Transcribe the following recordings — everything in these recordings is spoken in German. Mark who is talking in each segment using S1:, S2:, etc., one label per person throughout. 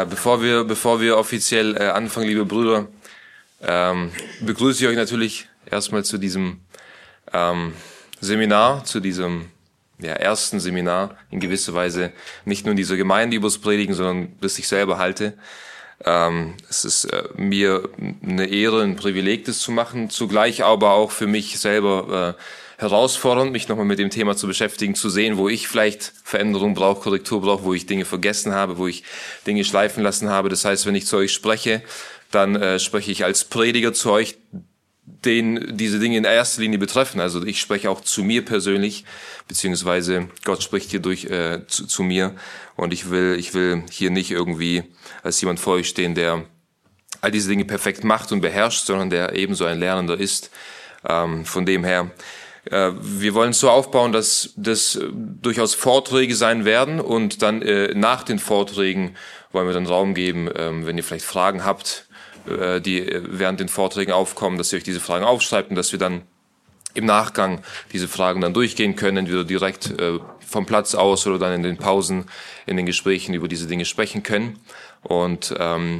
S1: Bevor wir offiziell anfangen, liebe Brüder, begrüße ich euch natürlich erstmal zu diesem Seminar, zu diesem ersten Seminar in gewisser Weise, nicht nur in dieser Gemeinde übers Predigen, sondern das ich selber halte. Es ist mir eine Ehre, ein Privileg, das zu machen, zugleich aber auch für mich selber herausfordernd, mich nochmal mit dem Thema zu beschäftigen, zu sehen, wo ich vielleicht Veränderung brauche, Korrektur brauche, wo ich Dinge vergessen habe, wo ich Dinge schleifen lassen habe. Das heißt, wenn ich zu euch spreche, dann spreche ich als Prediger zu euch, den diese Dinge in erster Linie betreffen. Also ich spreche auch zu mir persönlich, beziehungsweise Gott spricht hier zu mir. Und ich will hier nicht irgendwie als jemand vor euch stehen, der all diese Dinge perfekt macht und beherrscht, sondern der ebenso ein Lernender ist. Von dem her, wir wollen es so aufbauen, dass das durchaus Vorträge sein werden und dann nach den Vorträgen wollen wir dann Raum geben, wenn ihr vielleicht Fragen habt, die während den Vorträgen aufkommen, dass ihr euch diese Fragen aufschreibt und dass wir dann im Nachgang diese Fragen dann durchgehen können, entweder direkt vom Platz aus oder dann in den Pausen, in den Gesprächen über diese Dinge sprechen können. Und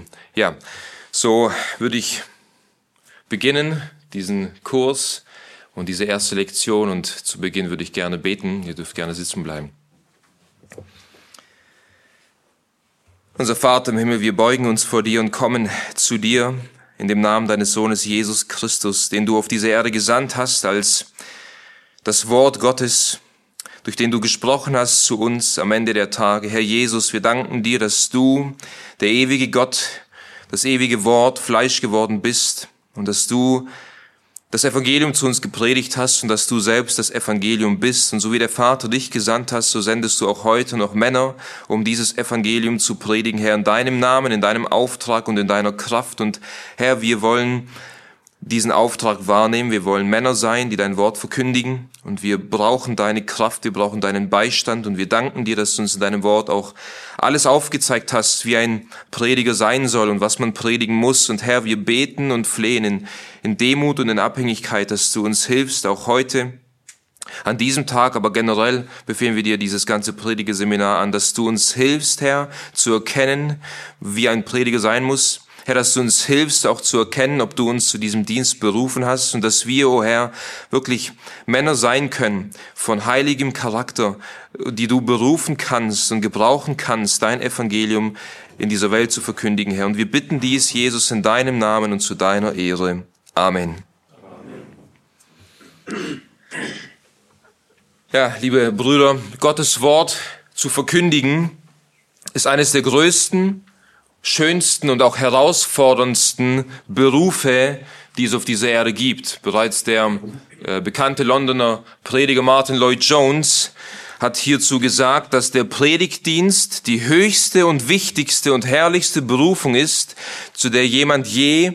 S1: so würde ich beginnen, diesen Kurs und diese erste Lektion, und zu Beginn würde ich gerne beten. Ihr dürft gerne sitzen bleiben. Unser Vater im Himmel, wir beugen uns vor dir und kommen zu dir in dem Namen deines Sohnes Jesus Christus, den du auf diese Erde gesandt hast als das Wort Gottes, durch den du gesprochen hast zu uns am Ende der Tage. Herr Jesus, wir danken dir, dass du, der ewige Gott, das ewige Wort, Fleisch geworden bist und dass du das Evangelium zu uns gepredigt hast und dass du selbst das Evangelium bist. Und so wie der Vater dich gesandt hast, so sendest du auch heute noch Männer, um dieses Evangelium zu predigen, Herr, in deinem Namen, in deinem Auftrag und in deiner Kraft. Und Herr, wir wollen diesen Auftrag wahrnehmen. Wir wollen Männer sein, die dein Wort verkündigen. Und wir brauchen deine Kraft, wir brauchen deinen Beistand. Und wir danken dir, dass du uns in deinem Wort auch alles aufgezeigt hast, wie ein Prediger sein soll und was man predigen muss. Und Herr, wir beten und flehen in Demut und in Abhängigkeit, dass du uns hilfst, auch heute, an diesem Tag, aber generell befehlen wir dir dieses ganze Predigerseminar an, dass du uns hilfst, Herr, zu erkennen, wie ein Prediger sein muss. Herr, dass du uns hilfst, auch zu erkennen, ob du uns zu diesem Dienst berufen hast und dass wir, oh Herr, wirklich Männer sein können von heiligem Charakter, die du berufen kannst und gebrauchen kannst, dein Evangelium in dieser Welt zu verkündigen, Herr. Und wir bitten dies, Jesus, in deinem Namen und zu deiner Ehre. Amen. Ja, liebe Brüder, Gottes Wort zu verkündigen ist eines der größten, schönsten und auch herausforderndsten Berufe, die es auf dieser Erde gibt. Bereits der bekannte Londoner Prediger Martin Lloyd-Jones hat hierzu gesagt, dass der Predigtdienst die höchste und wichtigste und herrlichste Berufung ist, zu der jemand je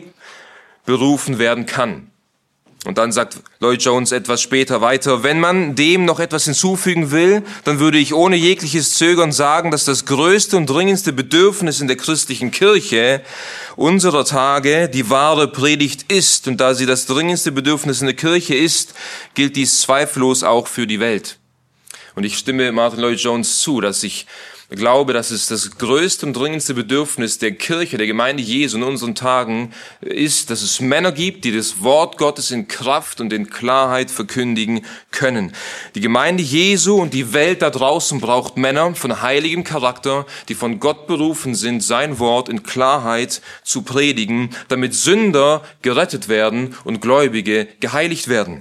S1: berufen werden kann. Und dann sagt Lloyd-Jones etwas später weiter: Wenn man dem noch etwas hinzufügen will, dann würde ich ohne jegliches Zögern sagen, dass das größte und dringendste Bedürfnis in der christlichen Kirche unserer Tage die wahre Predigt ist. Und da sie das dringendste Bedürfnis in der Kirche ist, gilt dies zweifellos auch für die Welt. Und ich stimme Martin Lloyd-Jones zu, dass ich glaube, dass es das größte und dringendste Bedürfnis der Kirche, der Gemeinde Jesu in unseren Tagen ist, dass es Männer gibt, die das Wort Gottes in Kraft und in Klarheit verkündigen können. Die Gemeinde Jesu und die Welt da draußen braucht Männer von heiligem Charakter, die von Gott berufen sind, sein Wort in Klarheit zu predigen, damit Sünder gerettet werden und Gläubige geheiligt werden.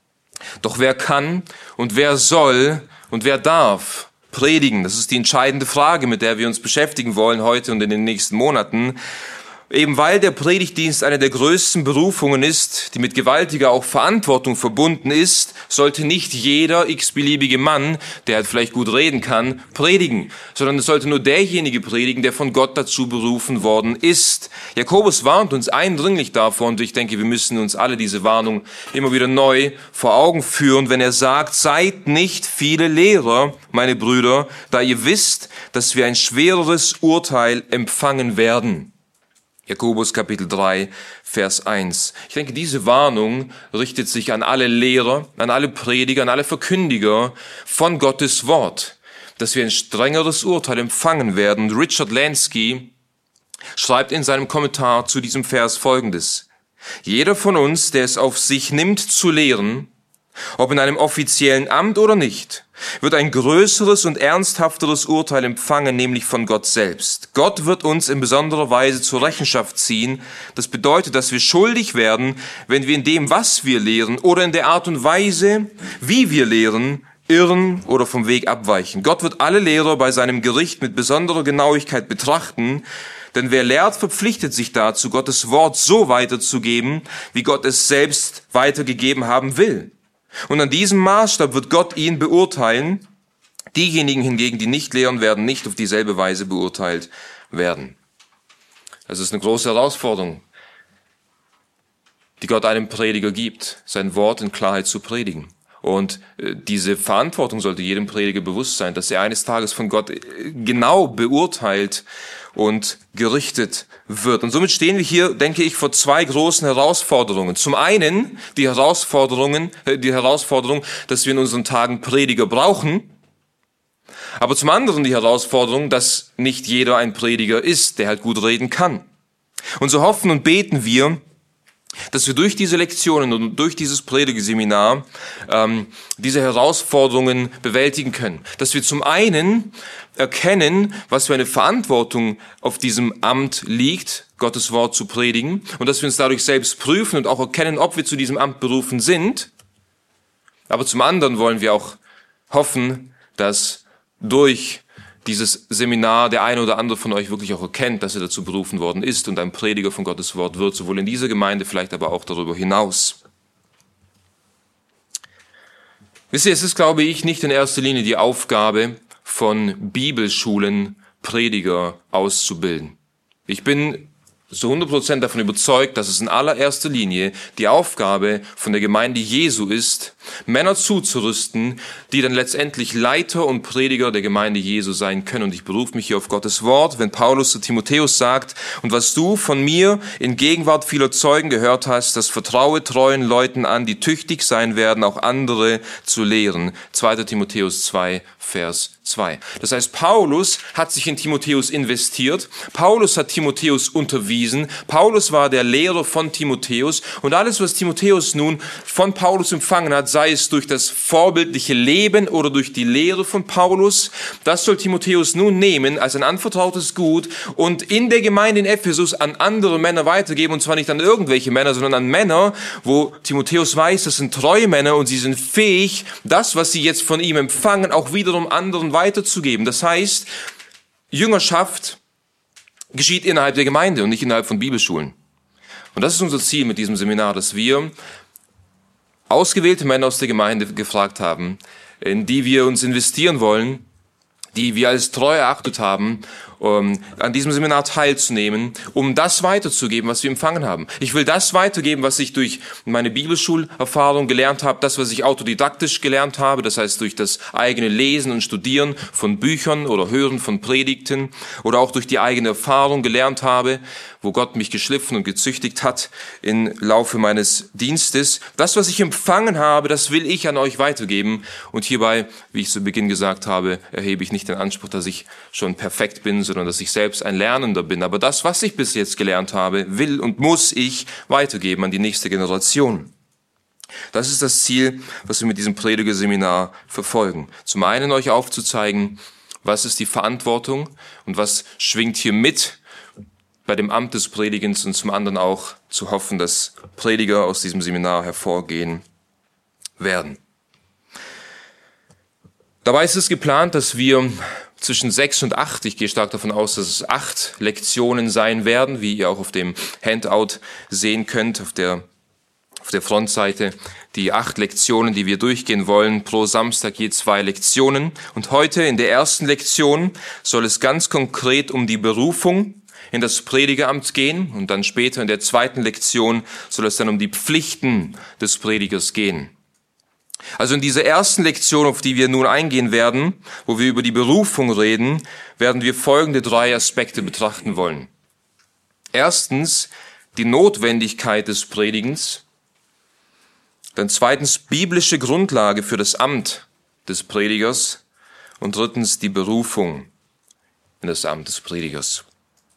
S1: Doch wer kann und wer soll und wer darf predigen? Das ist die entscheidende Frage, mit der wir uns beschäftigen wollen heute und in den nächsten Monaten. Eben weil der Predigtdienst eine der größten Berufungen ist, die mit gewaltiger auch Verantwortung verbunden ist, sollte nicht jeder x-beliebige Mann, der halt vielleicht gut reden kann, predigen, sondern es sollte nur derjenige predigen, der von Gott dazu berufen worden ist. Jakobus warnt uns eindringlich davor, und ich denke, wir müssen uns alle diese Warnung immer wieder neu vor Augen führen, wenn er sagt: Seid nicht viele Lehrer, meine Brüder, da ihr wisst, dass wir ein schwereres Urteil empfangen werden. Jakobus Kapitel 3, Vers 1. Ich denke, diese Warnung richtet sich an alle Lehrer, an alle Prediger, an alle Verkündiger von Gottes Wort, dass wir ein strengeres Urteil empfangen werden. Richard Lansky schreibt in seinem Kommentar zu diesem Vers Folgendes: Jeder von uns, der es auf sich nimmt zu lehren, ob in einem offiziellen Amt oder nicht, wird ein größeres und ernsthafteres Urteil empfangen, nämlich von Gott selbst. Gott wird uns in besonderer Weise zur Rechenschaft ziehen. Das bedeutet, dass wir schuldig werden, wenn wir in dem, was wir lehren, oder in der Art und Weise, wie wir lehren, irren oder vom Weg abweichen. Gott wird alle Lehrer bei seinem Gericht mit besonderer Genauigkeit betrachten, denn wer lehrt, verpflichtet sich dazu, Gottes Wort so weiterzugeben, wie Gott es selbst weitergegeben haben will. Und an diesem Maßstab wird Gott ihn beurteilen. Diejenigen hingegen, die nicht lehren, werden nicht auf dieselbe Weise beurteilt werden. Das ist eine große Herausforderung, die Gott einem Prediger gibt, sein Wort in Klarheit zu predigen. Und diese Verantwortung sollte jedem Prediger bewusst sein, dass er eines Tages von Gott genau beurteilt und gerichtet wird. Und somit stehen wir hier, denke ich, vor zwei großen Herausforderungen. Zum einen die Herausforderung, dass wir in unseren Tagen Prediger brauchen, aber zum anderen die Herausforderung, dass nicht jeder ein Prediger ist, der halt gut reden kann. Und so hoffen und beten wir, dass wir durch diese Lektionen und durch dieses Predigerseminar diese Herausforderungen bewältigen können. Dass wir zum einen erkennen, was für eine Verantwortung auf diesem Amt liegt, Gottes Wort zu predigen, und dass wir uns dadurch selbst prüfen und auch erkennen, ob wir zu diesem Amt berufen sind. Aber zum anderen wollen wir auch hoffen, dass durch dieses Seminar der eine oder andere von euch wirklich auch erkennt, dass er dazu berufen worden ist und ein Prediger von Gottes Wort wird, sowohl in dieser Gemeinde, vielleicht aber auch darüber hinaus. Wisst ihr, es ist, glaube ich, nicht in erster Linie die Aufgabe von Bibelschulen, Prediger auszubilden. Ich bin zu 100% davon überzeugt, dass es in allererster Linie die Aufgabe von der Gemeinde Jesu ist, Männer zuzurüsten, die dann letztendlich Leiter und Prediger der Gemeinde Jesu sein können. Und ich berufe mich hier auf Gottes Wort, wenn Paulus zu Timotheus sagt: Und was du von mir in Gegenwart vieler Zeugen gehört hast, das vertraue treuen Leuten an, die tüchtig sein werden, auch andere zu lehren. 2. Timotheus 2, Vers 2. Das heißt, Paulus hat sich in Timotheus investiert. Paulus hat Timotheus unterwiesen. Paulus war der Lehrer von Timotheus. Und alles, was Timotheus nun von Paulus empfangen hat, sei es durch das vorbildliche Leben oder durch die Lehre von Paulus, das soll Timotheus nun nehmen als ein anvertrautes Gut und in der Gemeinde in Ephesus an andere Männer weitergeben. Und zwar nicht an irgendwelche Männer, sondern an Männer, wo Timotheus weiß, das sind treue Männer und sie sind fähig, das, was sie jetzt von ihm empfangen, auch wiederum anderen weiterzugeben. Das heißt, Jüngerschaft geschieht innerhalb der Gemeinde und nicht innerhalb von Bibelschulen. Und das ist unser Ziel mit diesem Seminar, dass wir ausgewählte Männer aus der Gemeinde gefragt haben, in die wir uns investieren wollen, die wir als treu erachtet haben, an diesem Seminar teilzunehmen, um das weiterzugeben, was wir empfangen haben. Ich will das weitergeben, was ich durch meine Bibelschulerfahrung gelernt habe, das, was ich autodidaktisch gelernt habe, das heißt durch das eigene Lesen und Studieren von Büchern oder Hören von Predigten oder auch durch die eigene Erfahrung gelernt habe, wo Gott mich geschliffen und gezüchtigt hat im Laufe meines Dienstes. Das, was ich empfangen habe, das will ich an euch weitergeben. Und hierbei, wie ich zu Beginn gesagt habe, erhebe ich nicht den Anspruch, dass ich schon perfekt bin, sondern dass ich selbst ein Lernender bin. Aber das, was ich bis jetzt gelernt habe, will und muss ich weitergeben an die nächste Generation. Das ist das Ziel, was wir mit diesem Predigerseminar verfolgen. Zum einen euch aufzuzeigen, was ist die Verantwortung und was schwingt hier mit bei dem Amt des Predigens, und zum anderen auch zu hoffen, dass Prediger aus diesem Seminar hervorgehen werden. Dabei ist es geplant, dass wir zwischen 6 und 8, ich gehe stark davon aus, dass es 8 Lektionen sein werden, wie ihr auch auf dem Handout sehen könnt, auf der Frontseite, die 8 Lektionen, die wir durchgehen wollen, pro Samstag je 2 Lektionen. Und heute in der ersten Lektion soll es ganz konkret um die Berufung in das Predigeramt gehen, und dann später in der zweiten Lektion soll es dann um die Pflichten des Predigers gehen. Also in dieser ersten Lektion, auf die wir nun eingehen werden, wo wir über die Berufung reden, werden wir folgende 3 Aspekte betrachten wollen. Erstens die Notwendigkeit des Predigens, dann zweitens biblische Grundlage für das Amt des Predigers und drittens die Berufung in das Amt des Predigers.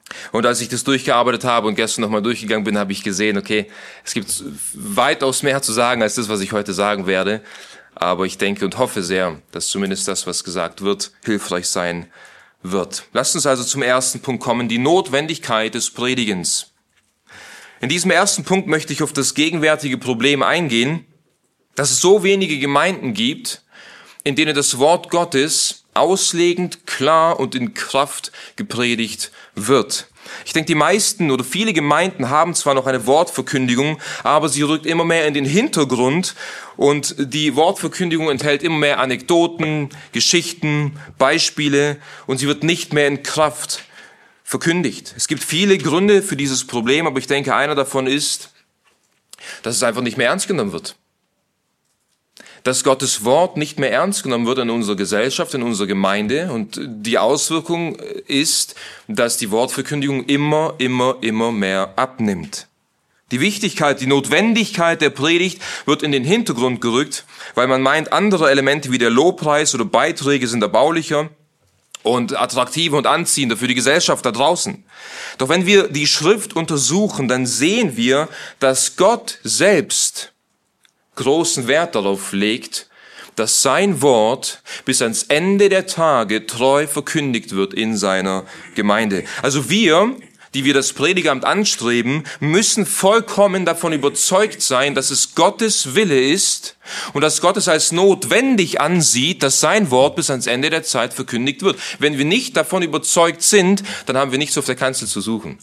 S1: Und als ich das durchgearbeitet habe und gestern nochmal durchgegangen bin, habe ich gesehen, okay, es gibt weitaus mehr zu sagen als das, was ich heute sagen werde. Aber ich denke und hoffe sehr, dass zumindest das, was gesagt wird, hilfreich sein wird. Lasst uns also zum ersten Punkt kommen, die Notwendigkeit des Predigens. In diesem ersten Punkt möchte ich auf das gegenwärtige Problem eingehen, dass es so wenige Gemeinden gibt, in denen das Wort Gottes auslegend, klar und in Kraft gepredigt wird. Ich denke, die meisten oder viele Gemeinden haben zwar noch eine Wortverkündigung, aber sie rückt immer mehr in den Hintergrund und die Wortverkündigung enthält immer mehr Anekdoten, Geschichten, Beispiele und sie wird nicht mehr in Kraft verkündigt. Es gibt viele Gründe für dieses Problem, aber ich denke, einer davon ist, dass es einfach nicht mehr ernst genommen wird. Dass Gottes Wort nicht mehr ernst genommen wird in unserer Gesellschaft, in unserer Gemeinde. Und die Auswirkung ist, dass die Wortverkündigung immer mehr abnimmt. Die Wichtigkeit, die Notwendigkeit der Predigt wird in den Hintergrund gerückt, weil man meint, andere Elemente wie der Lobpreis oder Beiträge sind erbaulicher und attraktiver und anziehender für die Gesellschaft da draußen. Doch wenn wir die Schrift untersuchen, dann sehen wir, dass Gott selbst großen Wert darauf legt, dass sein Wort bis ans Ende der Tage treu verkündigt wird in seiner Gemeinde. Also wir, die wir das Predigamt anstreben, müssen vollkommen davon überzeugt sein, dass es Gottes Wille ist und dass Gott es als notwendig ansieht, dass sein Wort bis ans Ende der Zeit verkündigt wird. Wenn wir nicht davon überzeugt sind, dann haben wir nichts auf der Kanzel zu suchen.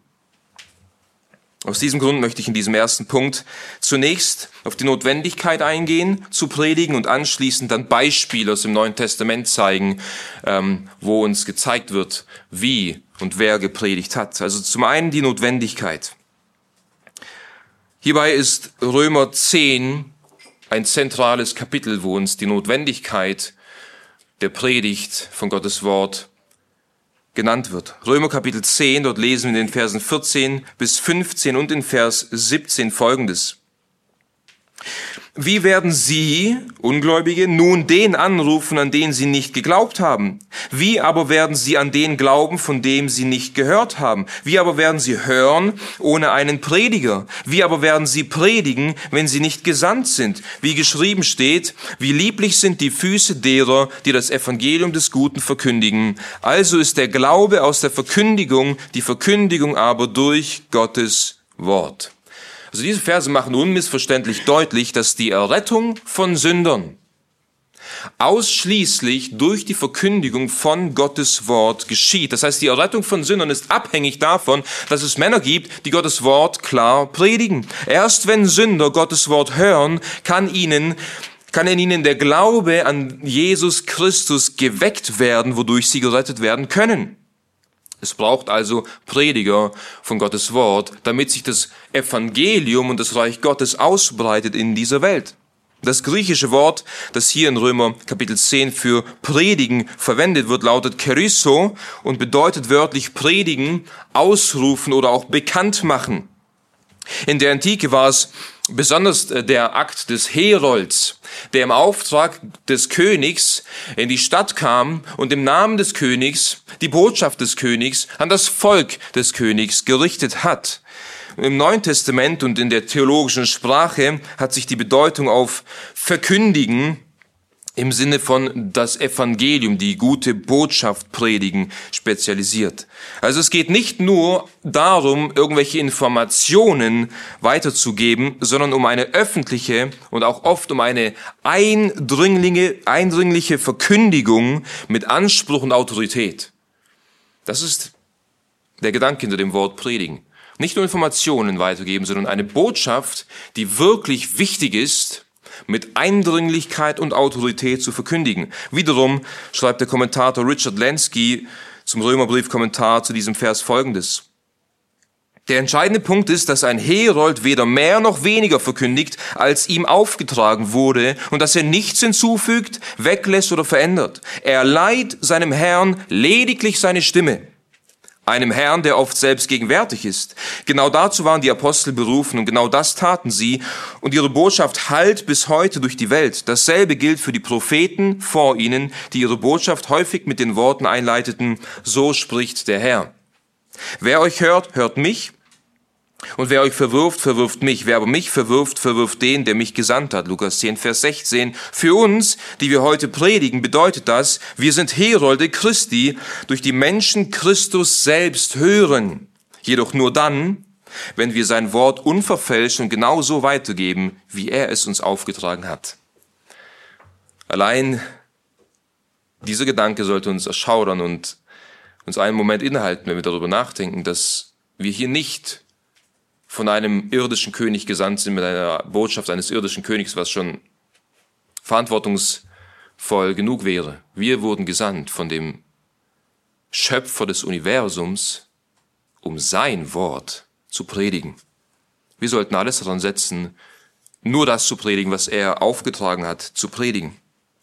S1: Aus diesem Grund möchte ich in diesem ersten Punkt zunächst auf die Notwendigkeit eingehen, zu predigen und anschließend dann Beispiele aus dem Neuen Testament zeigen, wo uns gezeigt wird, wie und wer gepredigt hat. Also zum einen die Notwendigkeit. Hierbei ist Römer 10 ein zentrales Kapitel, wo uns die Notwendigkeit der Predigt von Gottes Wort genannt wird. Römer Kapitel 10, dort lesen wir in den Versen 14 bis 15 und in Vers 17 Folgendes. Wie werden sie, Ungläubige, nun den anrufen, an den sie nicht geglaubt haben? Wie aber werden sie an den glauben, von dem sie nicht gehört haben? Wie aber werden sie hören ohne einen Prediger? Wie aber werden sie predigen, wenn sie nicht gesandt sind? Wie geschrieben steht, wie lieblich sind die Füße derer, die das Evangelium des Guten verkündigen. Also ist der Glaube aus der Verkündigung, die Verkündigung aber durch Gottes Wort. Also diese Verse machen unmissverständlich deutlich, dass die Errettung von Sündern ausschließlich durch die Verkündigung von Gottes Wort geschieht. Das heißt, die Errettung von Sündern ist abhängig davon, dass es Männer gibt, die Gottes Wort klar predigen. Erst wenn Sünder Gottes Wort hören, kann in ihnen der Glaube an Jesus Christus geweckt werden, wodurch sie gerettet werden können. Es braucht also Prediger von Gottes Wort, damit sich das Evangelium und das Reich Gottes ausbreitet in dieser Welt. Das griechische Wort, das hier in Römer Kapitel 10 für predigen verwendet wird, lautet kerysso und bedeutet wörtlich predigen, ausrufen oder auch bekannt machen. In der Antike war es besonders der Akt des Herolds, der im Auftrag des Königs in die Stadt kam und im Namen des Königs die Botschaft des Königs an das Volk des Königs gerichtet hat. Im Neuen Testament und in der theologischen Sprache hat sich die Bedeutung auf verkündigen im Sinne von das Evangelium, die gute Botschaft predigen, spezialisiert. Also es geht nicht nur darum, irgendwelche Informationen weiterzugeben, sondern um eine öffentliche und auch oft um eine eindringliche Verkündigung mit Anspruch und Autorität. Das ist der Gedanke hinter dem Wort predigen. Nicht nur Informationen weitergeben, sondern eine Botschaft, die wirklich wichtig ist, mit Eindringlichkeit und Autorität zu verkündigen. Wiederum schreibt der Kommentator Richard Lenski zum Römerbrief-Kommentar zu diesem Vers Folgendes. Der entscheidende Punkt ist, dass ein Herold weder mehr noch weniger verkündigt, als ihm aufgetragen wurde, und dass er nichts hinzufügt, weglässt oder verändert. Er leiht seinem Herrn lediglich seine Stimme. Einem Herrn, der oft selbst gegenwärtig ist. Genau dazu waren die Apostel berufen und genau das taten sie. Und ihre Botschaft hallt bis heute durch die Welt. Dasselbe gilt für die Propheten vor ihnen, die ihre Botschaft häufig mit den Worten einleiteten, so spricht der Herr. Wer euch hört, hört mich. Und wer euch verwirft, verwirft mich. Wer aber mich verwirft, verwirft den, der mich gesandt hat. Lukas 10, Vers 16. Für uns, die wir heute predigen, bedeutet das, wir sind Herolde Christi, durch die Menschen Christus selbst hören. Jedoch nur dann, wenn wir sein Wort unverfälscht und genau so weitergeben, wie er es uns aufgetragen hat. Allein dieser Gedanke sollte uns erschaudern und uns einen Moment innehalten, wenn wir darüber nachdenken, dass wir hier nicht von einem irdischen König gesandt sind mit einer Botschaft eines irdischen Königs, was schon verantwortungsvoll genug wäre. Wir wurden gesandt von dem Schöpfer des Universums, um sein Wort zu predigen. Wir sollten alles daran setzen, nur das zu predigen, was er aufgetragen hat, zu predigen.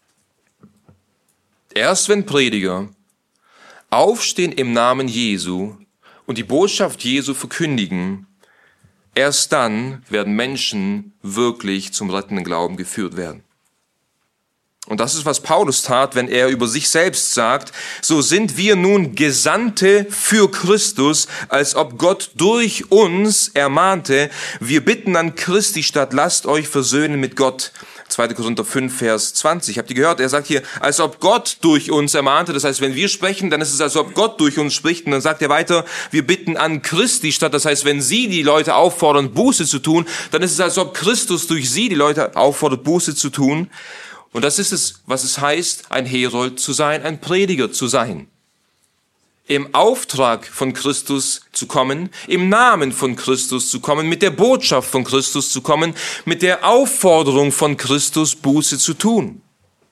S1: Erst wenn Prediger aufstehen im Namen Jesu und die Botschaft Jesu verkündigen, erst dann werden Menschen wirklich zum rettenden Glauben geführt werden. Und das ist, was Paulus tat, wenn er über sich selbst sagt, so sind wir nun Gesandte für Christus, als ob Gott durch uns ermahnte, wir bitten an Christi statt, lasst euch versöhnen mit Gott. 2. Korinther 5, Vers 20. Habt ihr gehört? Er sagt hier, als ob Gott durch uns ermahnte. Das heißt, wenn wir sprechen, dann ist es, als ob Gott durch uns spricht. Und dann sagt er weiter, wir bitten an Christi statt. Das heißt, wenn sie die Leute auffordern, Buße zu tun, dann ist es, als ob Christus durch sie die Leute auffordert, Buße zu tun. Und das ist es, was es heißt, ein Herold zu sein, ein Prediger zu sein. Im Auftrag von Christus zu kommen, im Namen von Christus zu kommen, mit der Botschaft von Christus zu kommen, mit der Aufforderung von Christus Buße zu tun.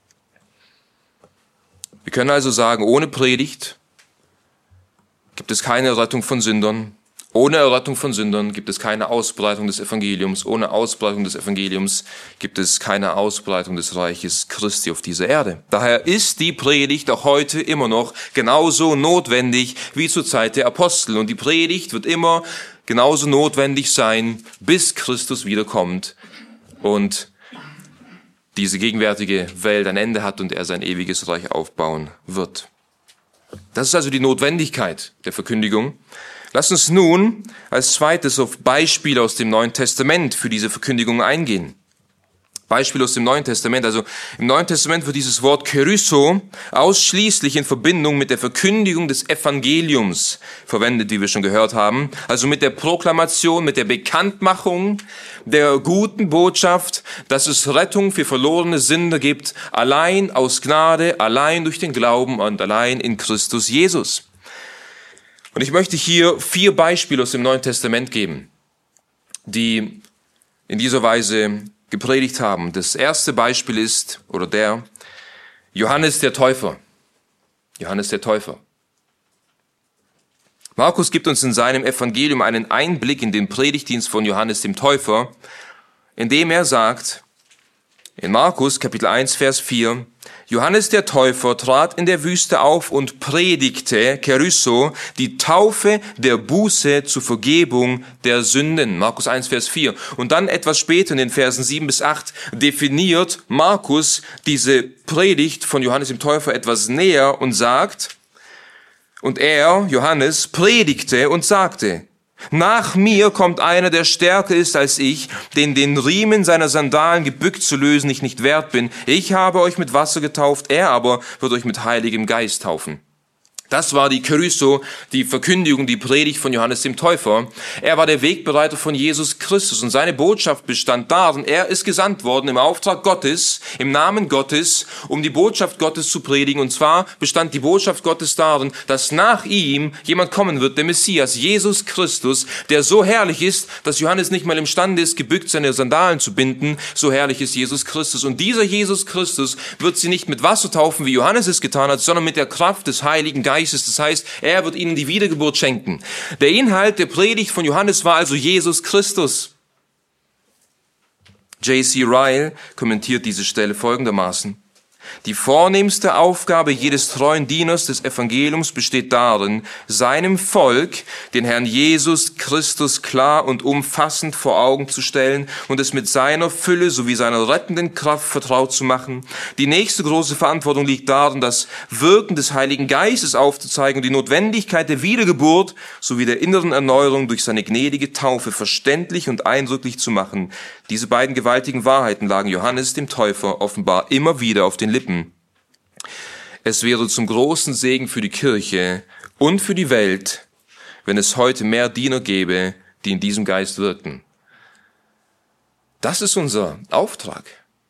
S1: Wir können also sagen, ohne Predigt gibt es keine Rettung von Sündern. Ohne Errettung von Sündern gibt es keine Ausbreitung des Evangeliums. Ohne Ausbreitung des Evangeliums gibt es keine Ausbreitung des Reiches Christi auf dieser Erde. Daher ist die Predigt auch heute immer noch genauso notwendig wie zur Zeit der Apostel. Und die Predigt wird immer genauso notwendig sein, bis Christus wiederkommt und diese gegenwärtige Welt ein Ende hat und er sein ewiges Reich aufbauen wird. Das ist also die Notwendigkeit der Verkündigung. Lass uns nun als zweites auf Beispiele aus dem Neuen Testament für diese Verkündigung eingehen. Beispiel aus dem Neuen Testament. Also im Neuen Testament wird dieses Wort Kerysso ausschließlich in Verbindung mit der Verkündigung des Evangeliums verwendet, wie wir schon gehört haben. Also mit der Proklamation, mit der Bekanntmachung der guten Botschaft, dass es Rettung für verlorene Sünder gibt, allein aus Gnade, allein durch den Glauben und allein in Christus Jesus. Und ich möchte hier 4 Beispiele aus dem Neuen Testament geben, die in dieser Weise gepredigt haben. Das erste Beispiel ist, der Johannes der Täufer. Johannes der Täufer. Markus gibt uns in seinem Evangelium einen Einblick in den Predigtdienst von Johannes dem Täufer, indem er sagt, in Markus Kapitel 1, Vers 4, Johannes der Täufer trat in der Wüste auf und predigte, Kerysso, die Taufe der Buße zur Vergebung der Sünden. Markus 1, Vers 4. Und dann etwas später in den Versen 7 bis 8 definiert Markus diese Predigt von Johannes dem Täufer etwas näher und sagt, und er, Johannes, predigte und sagte, nach mir kommt einer, der stärker ist als ich, den Riemen seiner Sandalen gebückt zu lösen ich nicht wert bin. Ich habe euch mit Wasser getauft, er aber wird euch mit Heiligem Geist taufen. Das war die Kerysso, die Verkündigung, die Predigt von Johannes dem Täufer. Er war der Wegbereiter von Jesus Christus und seine Botschaft bestand darin, er ist gesandt worden im Auftrag Gottes, im Namen Gottes, um die Botschaft Gottes zu predigen. Und zwar bestand die Botschaft Gottes darin, dass nach ihm jemand kommen wird, der Messias, Jesus Christus, der so herrlich ist, dass Johannes nicht mal imstande ist, gebückt seine Sandalen zu binden. So herrlich ist Jesus Christus. Und dieser Jesus Christus wird sie nicht mit Wasser taufen, wie Johannes es getan hat, sondern mit der Kraft des Heiligen Geistes. Das heißt, er wird ihnen die Wiedergeburt schenken. Der Inhalt der Predigt von Johannes war also Jesus Christus. J.C. Ryle kommentiert diese Stelle folgendermaßen. Die vornehmste Aufgabe jedes treuen Dieners des Evangeliums besteht darin, seinem Volk den Herrn Jesus Christus klar und umfassend vor Augen zu stellen und es mit seiner Fülle sowie seiner rettenden Kraft vertraut zu machen. Die nächste große Verantwortung liegt darin, das Wirken des Heiligen Geistes aufzuzeigen und die Notwendigkeit der Wiedergeburt sowie der inneren Erneuerung durch seine gnädige Taufe verständlich und eindrücklich zu machen. Diese beiden gewaltigen Wahrheiten lagen Johannes dem Täufer offenbar immer wieder auf den Lippen. Es wäre zum großen Segen für die Kirche und für die Welt, wenn es heute mehr Diener gäbe, die in diesem Geist wirken. Das ist unser Auftrag.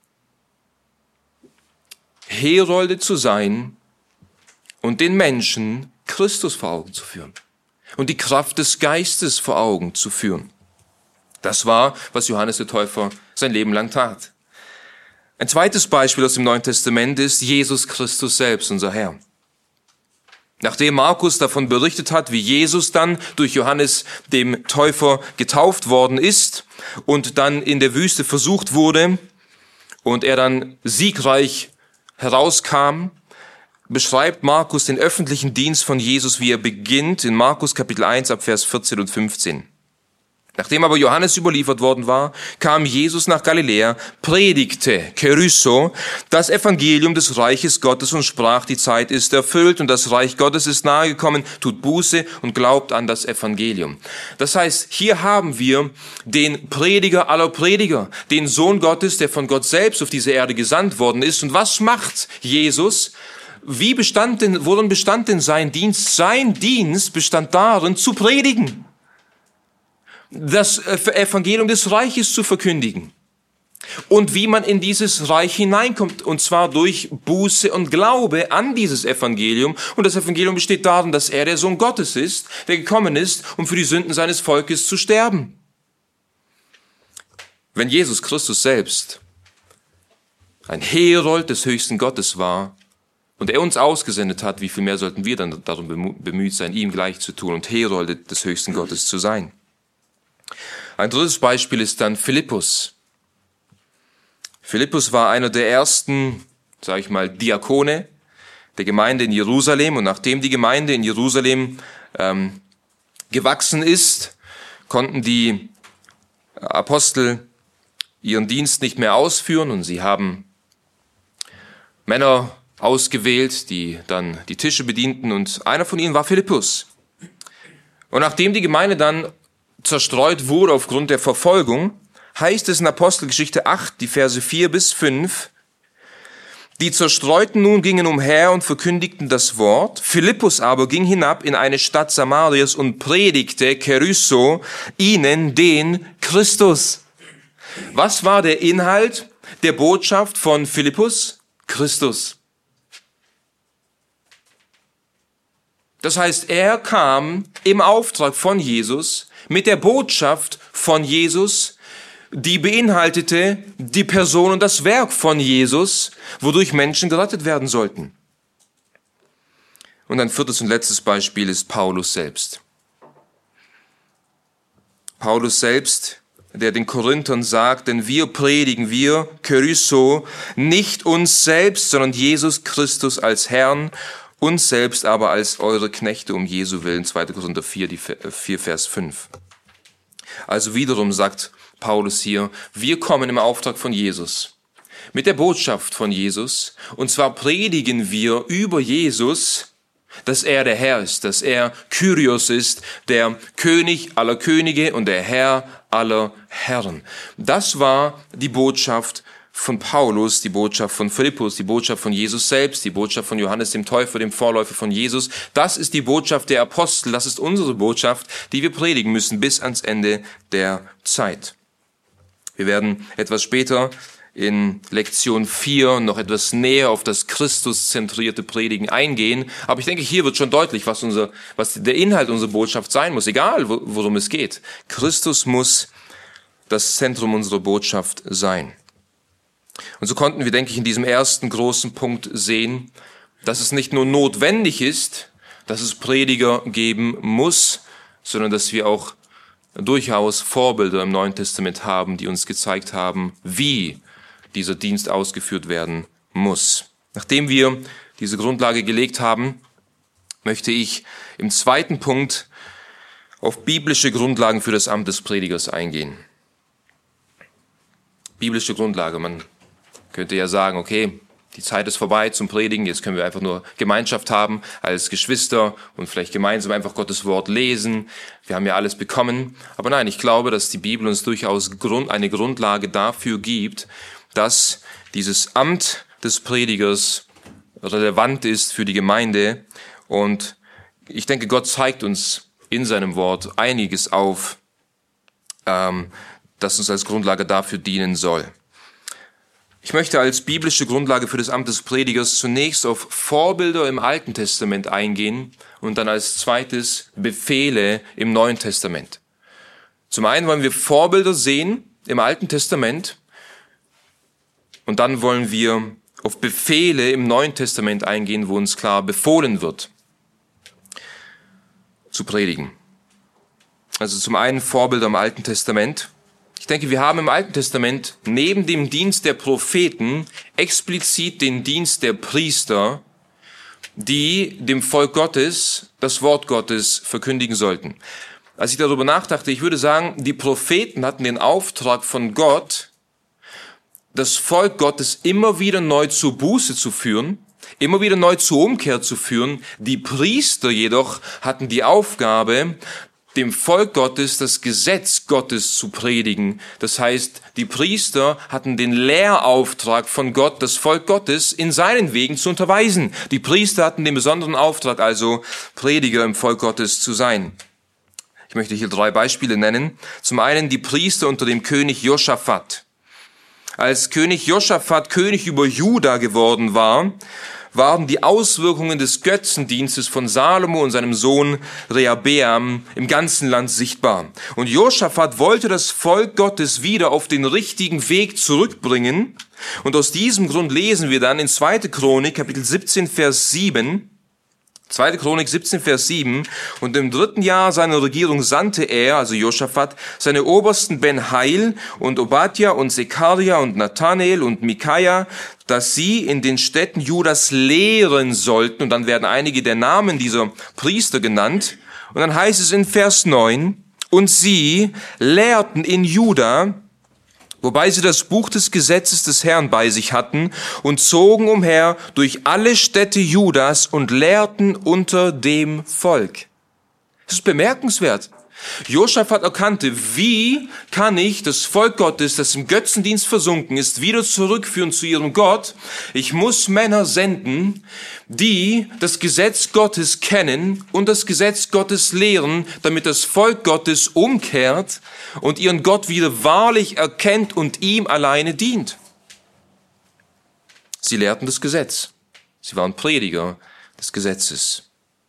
S1: Herolde zu sein und den Menschen Christus vor Augen zu führen und die Kraft des Geistes vor Augen zu führen. Das war, was Johannes der Täufer sein Leben lang tat. Ein zweites Beispiel aus dem Neuen Testament ist Jesus Christus selbst, unser Herr. Nachdem Markus davon berichtet hat, wie Jesus dann durch Johannes dem Täufer getauft worden ist und dann in der Wüste versucht wurde und er dann siegreich herauskam, beschreibt Markus den öffentlichen Dienst von Jesus, wie er beginnt in Markus Kapitel 1 ab Vers 14 und 15. Nachdem aber Johannes überliefert worden war, kam Jesus nach Galiläa, predigte, kerysso, das Evangelium des Reiches Gottes und sprach, die Zeit ist erfüllt und das Reich Gottes ist nahegekommen, tut Buße und glaubt an das Evangelium. Das heißt, hier haben wir den Prediger aller Prediger, den Sohn Gottes, der von Gott selbst auf diese Erde gesandt worden ist. Und was macht Jesus? Worin bestand denn sein Dienst? Sein Dienst bestand darin, zu predigen, das Evangelium des Reiches zu verkündigen und wie man in dieses Reich hineinkommt, und zwar durch Buße und Glaube an dieses Evangelium. Und das Evangelium besteht darin, dass er der Sohn Gottes ist, der gekommen ist, um für die Sünden seines Volkes zu sterben. Wenn Jesus Christus selbst ein Herold des höchsten Gottes war und er uns ausgesendet hat, wie viel mehr sollten wir dann darum bemüht sein, ihm gleich zu tun und Herolde des höchsten Gottes zu sein. Ein drittes Beispiel ist dann Philippus. Philippus war einer der ersten, Diakone der Gemeinde in Jerusalem. Und nachdem die Gemeinde in Jerusalem gewachsen ist, konnten die Apostel ihren Dienst nicht mehr ausführen und sie haben Männer ausgewählt, die dann die Tische bedienten, und einer von ihnen war Philippus. Und nachdem die Gemeinde dann zerstreut wurde aufgrund der Verfolgung, heißt es in Apostelgeschichte 8, die Verse 4 bis 5, die Zerstreuten nun gingen umher und verkündigten das Wort. Philippus aber ging hinab in eine Stadt Samarias und predigte, kerysso, ihnen den Christus. Was war der Inhalt der Botschaft von Philippus? Christus. Das heißt, er kam im Auftrag von Jesus mit der Botschaft von Jesus, die beinhaltete die Person und das Werk von Jesus, wodurch Menschen gerettet werden sollten. Und ein viertes und letztes Beispiel ist Paulus selbst. Paulus selbst, der den Korinthern sagt, denn wir predigen, wir, kerysso, nicht uns selbst, sondern Jesus Christus als Herrn, uns selbst aber als eure Knechte um Jesu willen, 2. Korinther 4, 4, Vers 5. Also wiederum sagt Paulus hier, wir kommen im Auftrag von Jesus, mit der Botschaft von Jesus, und zwar predigen wir über Jesus, dass er der Herr ist, dass er Kyrios ist, der König aller Könige und der Herr aller Herren. Das war die Botschaft von Paulus, die Botschaft von Philippus, die Botschaft von Jesus selbst, die Botschaft von Johannes dem Täufer, dem Vorläufer von Jesus. Das ist die Botschaft der Apostel, das ist unsere Botschaft, die wir predigen müssen bis ans Ende der Zeit. Wir werden etwas später in Lektion 4 noch etwas näher auf das Christus-zentrierte Predigen eingehen. Aber ich denke, hier wird schon deutlich, was der Inhalt unserer Botschaft sein muss, egal worum es geht. Christus muss das Zentrum unserer Botschaft sein. Und so konnten wir, denke ich, in diesem ersten großen Punkt sehen, dass es nicht nur notwendig ist, dass es Prediger geben muss, sondern dass wir auch durchaus Vorbilder im Neuen Testament haben, die uns gezeigt haben, wie dieser Dienst ausgeführt werden muss. Nachdem wir diese Grundlage gelegt haben, möchte ich im zweiten Punkt auf biblische Grundlagen für das Amt des Predigers eingehen. Biblische Grundlage, man könnte ja sagen, okay, die Zeit ist vorbei zum Predigen, jetzt können wir einfach nur Gemeinschaft haben als Geschwister und vielleicht gemeinsam einfach Gottes Wort lesen. Wir haben ja alles bekommen. Aber nein, ich glaube, dass die Bibel uns durchaus eine Grundlage dafür gibt, dass dieses Amt des Predigers relevant ist für die Gemeinde. Und ich denke, Gott zeigt uns in seinem Wort einiges auf, das uns als Grundlage dafür dienen soll. Ich möchte als biblische Grundlage für das Amt des Predigers zunächst auf Vorbilder im Alten Testament eingehen und dann als zweites Befehle im Neuen Testament. Zum einen wollen wir Vorbilder sehen im Alten Testament und dann wollen wir auf Befehle im Neuen Testament eingehen, wo uns klar befohlen wird, zu predigen. Also zum einen Vorbilder im Alten Testament. Ich denke, wir haben im Alten Testament neben dem Dienst der Propheten explizit den Dienst der Priester, die dem Volk Gottes das Wort Gottes verkündigen sollten. Als ich darüber nachdachte, ich würde sagen, die Propheten hatten den Auftrag von Gott, das Volk Gottes immer wieder neu zur Buße zu führen, immer wieder neu zur Umkehr zu führen. Die Priester jedoch hatten die Aufgabe, dem Volk Gottes das Gesetz Gottes zu predigen. Das heißt, die Priester hatten den Lehrauftrag von Gott, das Volk Gottes in seinen Wegen zu unterweisen. Die Priester hatten den besonderen Auftrag, also Prediger im Volk Gottes zu sein. Ich möchte hier 3 Beispiele nennen. Zum einen die Priester unter dem König Josaphat. Als König Josaphat König über Juda geworden war, waren die Auswirkungen des Götzendienstes von Salomo und seinem Sohn Rehabeam im ganzen Land sichtbar. Und Josaphat wollte das Volk Gottes wieder auf den richtigen Weg zurückbringen. Und aus diesem Grund lesen wir dann in 2. Chronik, Kapitel 17, Vers 7, 2. Chronik 17, Vers 7, und im 3. Jahr seiner Regierung sandte er, also Josaphat, seine Obersten Ben-Hail und Obadja und Sekaria und Nathanael und Mikaja, dass sie in den Städten Judas lehren sollten. Und dann werden einige der Namen dieser Priester genannt. Und dann heißt es in Vers 9, und sie lehrten in Juda, wobei sie das Buch des Gesetzes des Herrn bei sich hatten und zogen umher durch alle Städte Judas und lehrten unter dem Volk. Das ist bemerkenswert. Josaphat erkannte, wie kann ich das Volk Gottes, das im Götzendienst versunken ist, wieder zurückführen zu ihrem Gott? Ich muss Männer senden, die das Gesetz Gottes kennen und das Gesetz Gottes lehren, damit das Volk Gottes umkehrt und ihren Gott wieder wahrlich erkennt und ihm alleine dient. Sie lehrten das Gesetz. Sie waren Prediger des Gesetzes.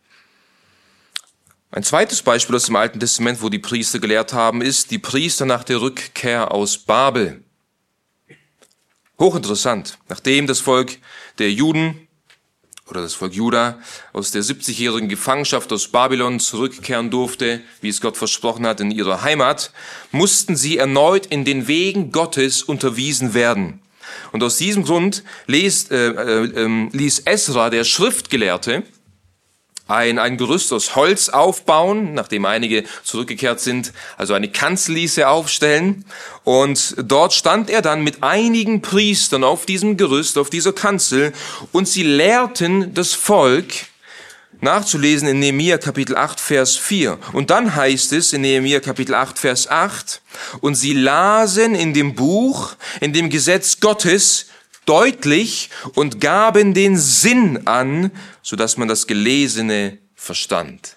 S1: Ein zweites Beispiel aus dem Alten Testament, wo die Priester gelehrt haben, ist die Priester nach der Rückkehr aus Babel. Hochinteressant. Nachdem das Volk der Juden oder das Volk Juda aus der 70-jährigen Gefangenschaft aus Babylon zurückkehren durfte, wie es Gott versprochen hat, in ihre Heimat, mussten sie erneut in den Wegen Gottes unterwiesen werden. Und aus diesem Grund ließ Esra, der Schriftgelehrte, ein Gerüst aus Holz aufbauen, nachdem einige zurückgekehrt sind, also eine Kanzel ließ er aufstellen, und dort stand er dann mit einigen Priestern auf diesem Gerüst, auf dieser Kanzel, und sie lehrten das Volk, nachzulesen in Nehemia Kapitel 8, Vers 4. Und dann heißt es in Nehemia Kapitel 8, Vers 8, und sie lasen in dem Buch, in dem Gesetz Gottes, deutlich und gaben den Sinn an, sodass man das Gelesene verstand.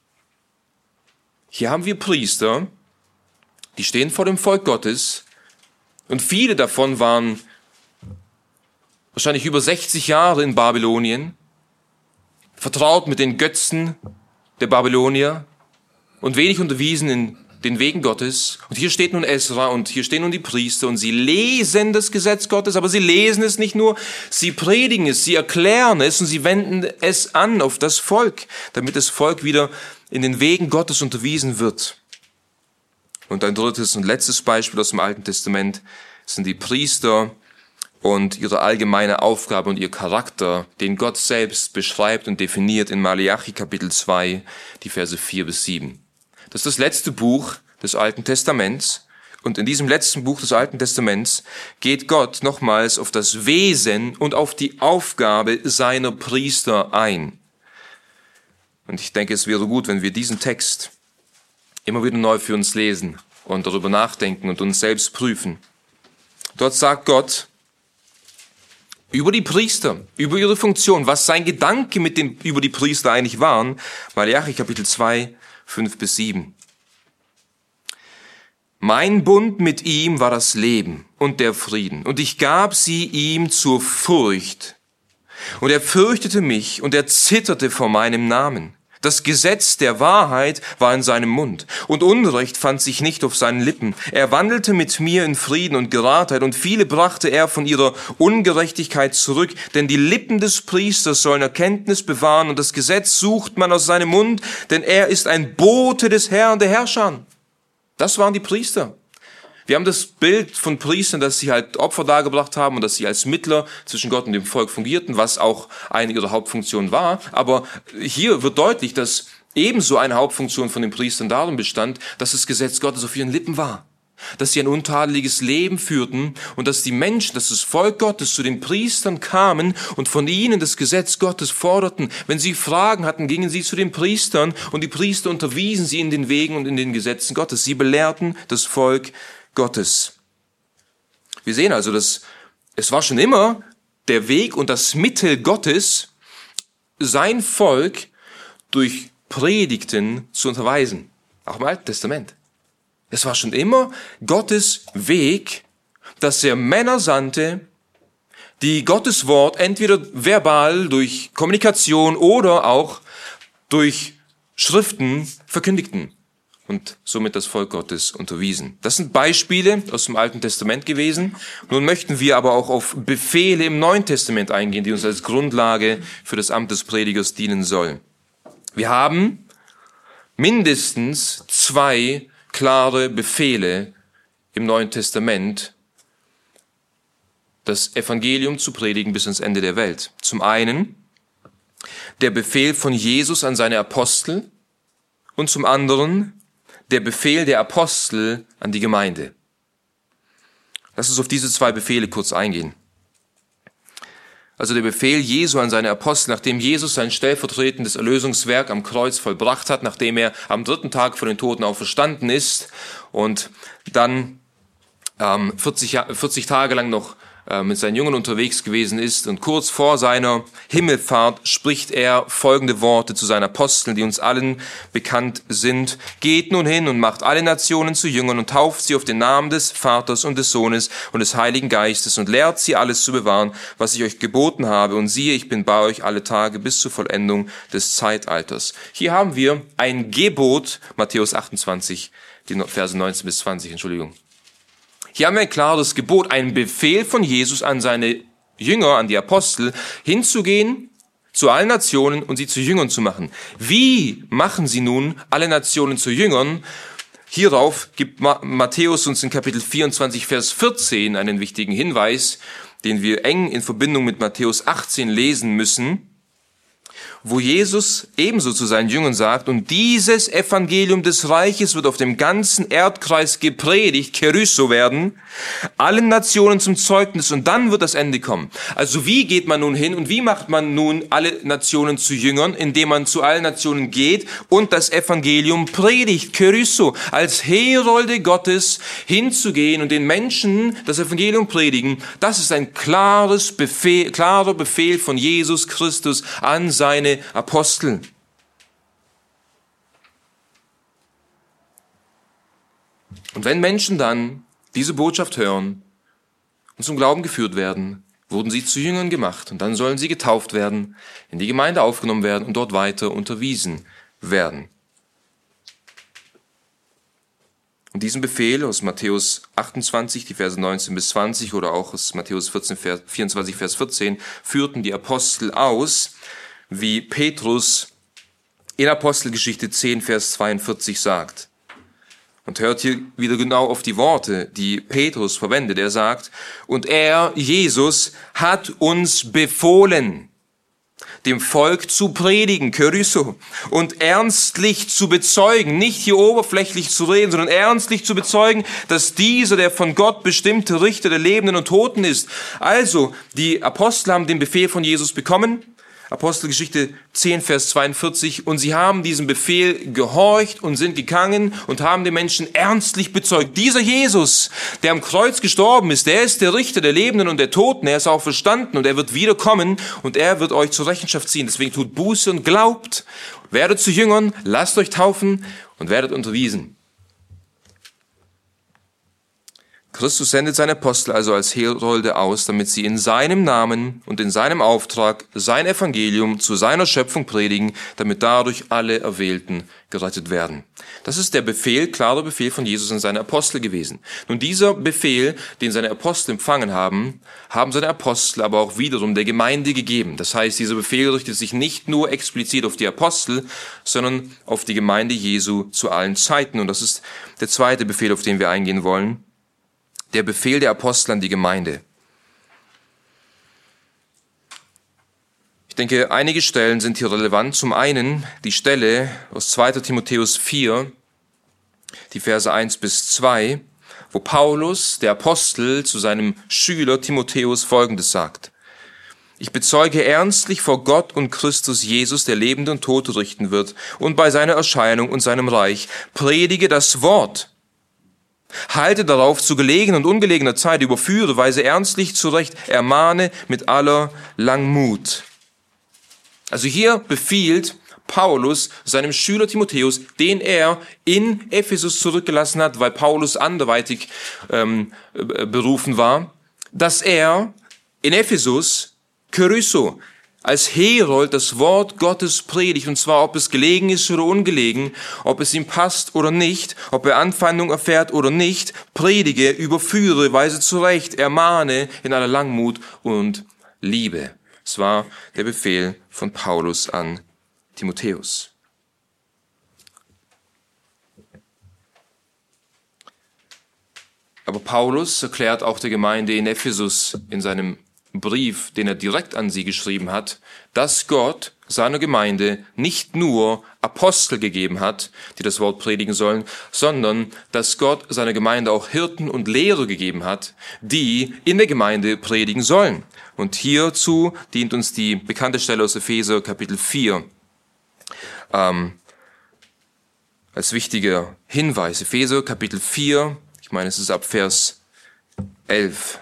S1: Hier haben wir Priester, die stehen vor dem Volk Gottes, und viele davon waren wahrscheinlich über 60 Jahre in Babylonien, vertraut mit den Götzen der Babylonier und wenig unterwiesen in den Wegen Gottes. Und hier steht nun Esra und hier stehen nun die Priester und sie lesen das Gesetz Gottes, aber sie lesen es nicht nur, sie predigen es, sie erklären es und sie wenden es an auf das Volk, damit das Volk wieder in den Wegen Gottes unterwiesen wird. Und ein drittes und letztes Beispiel aus dem Alten Testament sind die Priester, und ihre allgemeine Aufgabe und ihr Charakter, den Gott selbst beschreibt und definiert in Maleachi Kapitel 2, die Verse 4 bis 7. Das ist das letzte Buch des Alten Testaments. Und in diesem letzten Buch des Alten Testaments geht Gott nochmals auf das Wesen und auf die Aufgabe seiner Priester ein. Und ich denke, es wäre gut, wenn wir diesen Text immer wieder neu für uns lesen und darüber nachdenken und uns selbst prüfen. Dort sagt Gott über die Priester, über ihre Funktion, was sein Gedanke über die Priester eigentlich waren. Maleachi Kapitel 2, 5 bis 7. Mein Bund mit ihm war das Leben und der Frieden, und ich gab sie ihm zur Furcht. Und er fürchtete mich, und er zitterte vor meinem Namen. Das Gesetz der Wahrheit war in seinem Mund, und Unrecht fand sich nicht auf seinen Lippen. Er wandelte mit mir in Frieden und Geradheit, und viele brachte er von ihrer Ungerechtigkeit zurück. Denn die Lippen des Priesters sollen Erkenntnis bewahren, und das Gesetz sucht man aus seinem Mund, denn er ist ein Bote des Herrn der Herrscher. Das waren die Priester. Wir haben das Bild von Priestern, dass sie halt Opfer dargebracht haben und dass sie als Mittler zwischen Gott und dem Volk fungierten, was auch eine ihrer Hauptfunktionen war. Aber hier wird deutlich, dass ebenso eine Hauptfunktion von den Priestern darin bestand, dass das Gesetz Gottes auf ihren Lippen war. Dass sie ein untadeliges Leben führten und dass die Menschen, dass das Volk Gottes zu den Priestern kamen und von ihnen das Gesetz Gottes forderten. Wenn sie Fragen hatten, gingen sie zu den Priestern und die Priester unterwiesen sie in den Wegen und in den Gesetzen Gottes. Sie belehrten das Volk Gottes. Wir sehen also, dass es war schon immer der Weg und das Mittel Gottes, sein Volk durch Predigten zu unterweisen. Auch im Alten Testament. Es war schon immer Gottes Weg, dass er Männer sandte, die Gottes Wort entweder verbal durch Kommunikation oder auch durch Schriften verkündigten und somit das Volk Gottes unterwiesen. Das sind Beispiele aus dem Alten Testament gewesen. Nun möchten wir aber auch auf Befehle im Neuen Testament eingehen, die uns als Grundlage für das Amt des Predigers dienen sollen. Wir haben mindestens 2 klare Befehle im Neuen Testament, das Evangelium zu predigen bis ans Ende der Welt. Zum einen der Befehl von Jesus an seine Apostel und zum anderen der Befehl der Apostel an die Gemeinde. Lass uns auf diese 2 Befehle kurz eingehen. Also der Befehl Jesu an seine Apostel, nachdem Jesus sein stellvertretendes Erlösungswerk am Kreuz vollbracht hat, nachdem er am 3. Tag von den Toten auferstanden ist und dann 40 Tage lang noch mit seinen Jüngern unterwegs gewesen ist. Und kurz vor seiner Himmelfahrt spricht er folgende Worte zu seinen Aposteln, die uns allen bekannt sind. Geht nun hin und macht alle Nationen zu Jüngern und tauft sie auf den Namen des Vaters und des Sohnes und des Heiligen Geistes und lehrt sie alles zu bewahren, was ich euch geboten habe. Und siehe, ich bin bei euch alle Tage bis zur Vollendung des Zeitalters. Hier haben wir ein Gebot, Matthäus 28, die Verse 19 bis 20, Entschuldigung. Hier haben wir ein klares Gebot, einen Befehl von Jesus an seine Jünger, an die Apostel, hinzugehen zu allen Nationen und sie zu Jüngern zu machen. Wie machen sie nun alle Nationen zu Jüngern? Hierauf gibt Matthäus uns in Kapitel 24, Vers 14 einen wichtigen Hinweis, den wir eng in Verbindung mit Matthäus 18 lesen müssen, wo Jesus ebenso zu seinen Jüngern sagt, und dieses Evangelium des Reiches wird auf dem ganzen Erdkreis gepredigt, Kerysso werden, allen Nationen zum Zeugnis, und dann wird das Ende kommen. Also wie geht man nun hin und wie macht man nun alle Nationen zu Jüngern, indem man zu allen Nationen geht und das Evangelium predigt, Kerysso, als Herolde Gottes hinzugehen und den Menschen das Evangelium predigen. Das ist ein klarer Befehl von Jesus Christus an seine Apostel. Und wenn Menschen dann diese Botschaft hören und zum Glauben geführt werden, wurden sie zu Jüngern gemacht und dann sollen sie getauft werden, in die Gemeinde aufgenommen werden und dort weiter unterwiesen werden. Und diesen Befehl aus Matthäus 28, die Verse 19 bis 20 oder auch aus Matthäus 24, Vers 14 führten die Apostel aus, wie Petrus in Apostelgeschichte 10, Vers 42 sagt. Und hört hier wieder genau auf die Worte, die Petrus verwendet. Er sagt, und er, Jesus, hat uns befohlen, dem Volk zu predigen, Kyrisso, und ernstlich zu bezeugen, nicht hier oberflächlich zu reden, sondern ernstlich zu bezeugen, dass dieser der von Gott bestimmte Richter der Lebenden und Toten ist. Also, die Apostel haben den Befehl von Jesus bekommen, Apostelgeschichte 10, Vers 42, und sie haben diesem Befehl gehorcht und sind gegangen und haben den Menschen ernstlich bezeugt. Dieser Jesus, der am Kreuz gestorben ist, der ist der Richter der Lebenden und der Toten, er ist auch verstanden und er wird wiederkommen und er wird euch zur Rechenschaft ziehen. Deswegen tut Buße und glaubt, werdet zu Jüngern, lasst euch taufen und werdet unterwiesen. Christus sendet seine Apostel also als Herolde aus, damit sie in seinem Namen und in seinem Auftrag sein Evangelium zu seiner Schöpfung predigen, damit dadurch alle Erwählten gerettet werden. Das ist der Befehl, klarer Befehl von Jesus an seine Apostel gewesen. Nun, dieser Befehl, den seine Apostel empfangen haben, haben seine Apostel aber auch wiederum der Gemeinde gegeben. Das heißt, dieser Befehl richtet sich nicht nur explizit auf die Apostel, sondern auf die Gemeinde Jesu zu allen Zeiten. Und das ist der zweite Befehl, auf den wir eingehen wollen. Der Befehl der Apostel an die Gemeinde. Ich denke, einige Stellen sind hier relevant. Zum einen die Stelle aus 2. Timotheus 4, die Verse 1 bis 2, wo Paulus, der Apostel, zu seinem Schüler Timotheus Folgendes sagt. Ich bezeuge ernstlich vor Gott und Christus Jesus, der Lebende und Tote richten wird, und bei seiner Erscheinung und seinem Reich predige das Wort. Halte darauf zu gelegener und ungelegener Zeit, überführe, weise ernstlich zurecht, ermahne mit aller Langmut. Also hier befiehlt Paulus seinem Schüler Timotheus, den er in Ephesus zurückgelassen hat, weil Paulus anderweitig berufen war, dass er in Ephesus Kyrisso als Herold das Wort Gottes predigt, und zwar ob es gelegen ist oder ungelegen, ob es ihm passt oder nicht, ob er Anfeindung erfährt oder nicht, predige, überführe, weise zurecht, ermahne in aller Langmut und Liebe. Es war der Befehl von Paulus an Timotheus. Aber Paulus erklärt auch der Gemeinde in Ephesus in seinem Brief, den er direkt an sie geschrieben hat, dass Gott seiner Gemeinde nicht nur Apostel gegeben hat, die das Wort predigen sollen, sondern dass Gott seiner Gemeinde auch Hirten und Lehrer gegeben hat, die in der Gemeinde predigen sollen. Und hierzu dient uns die bekannte Stelle aus Epheser Kapitel 4 als wichtiger Hinweis. Epheser Kapitel 4, ich meine, es ist ab Vers 11.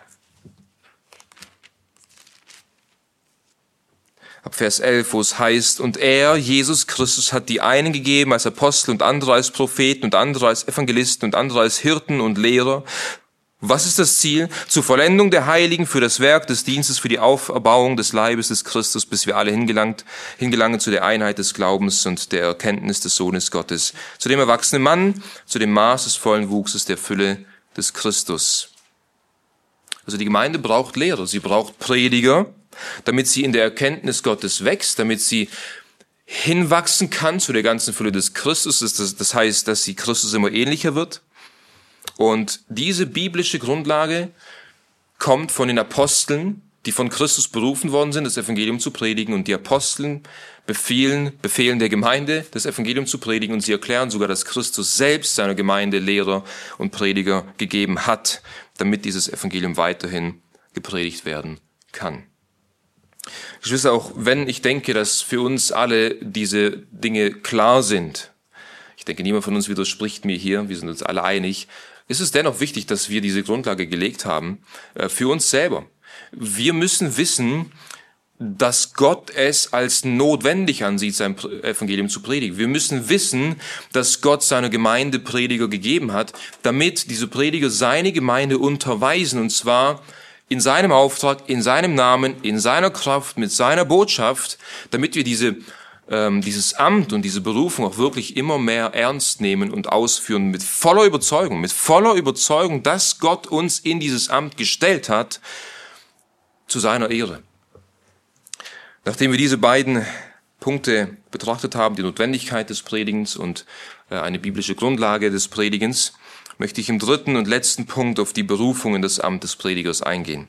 S1: Ab Vers 11, wo es heißt, und er, Jesus Christus, hat die einen gegeben als Apostel und andere als Propheten und andere als Evangelisten und andere als Hirten und Lehrer. Was ist das Ziel? Zur Vollendung der Heiligen, für das Werk des Dienstes, für die Auferbauung des Leibes des Christus, bis wir alle hingelangen zu der Einheit des Glaubens und der Erkenntnis des Sohnes Gottes, zu dem erwachsenen Mann, zu dem Maß des vollen Wuchses der Fülle des Christus. Also die Gemeinde braucht Lehrer, sie braucht Prediger, damit sie in der Erkenntnis Gottes wächst, damit sie hinwachsen kann zu der ganzen Fülle des Christus. Das heißt, dass sie Christus immer ähnlicher wird. Und diese biblische Grundlage kommt von den Aposteln, die von Christus berufen worden sind, das Evangelium zu predigen. Und die Aposteln befehlen der Gemeinde, das Evangelium zu predigen. Und sie erklären sogar, dass Christus selbst seiner Gemeinde Lehrer und Prediger gegeben hat, damit dieses Evangelium weiterhin gepredigt werden kann. Geschwister, auch wenn ich denke, dass für uns alle diese Dinge klar sind, ich denke, niemand von uns widerspricht mir hier, wir sind uns alle einig, ist es dennoch wichtig, dass wir diese Grundlage gelegt haben, für uns selber. Wir müssen wissen, dass Gott es als notwendig ansieht, sein Evangelium zu predigen. Wir müssen wissen, dass Gott seiner Gemeinde Prediger gegeben hat, damit diese Prediger seine Gemeinde unterweisen, und zwar in seinem Auftrag, in seinem Namen, in seiner Kraft, mit seiner Botschaft, damit wir dieses Amt und diese Berufung auch wirklich immer mehr ernst nehmen und ausführen mit voller Überzeugung, dass Gott uns in dieses Amt gestellt hat, zu seiner Ehre. Nachdem wir diese beiden Punkte betrachtet haben, die Notwendigkeit des Predigens und eine biblische Grundlage des Predigens, möchte ich im dritten und letzten Punkt auf die Berufung in das Amt des Predigers eingehen.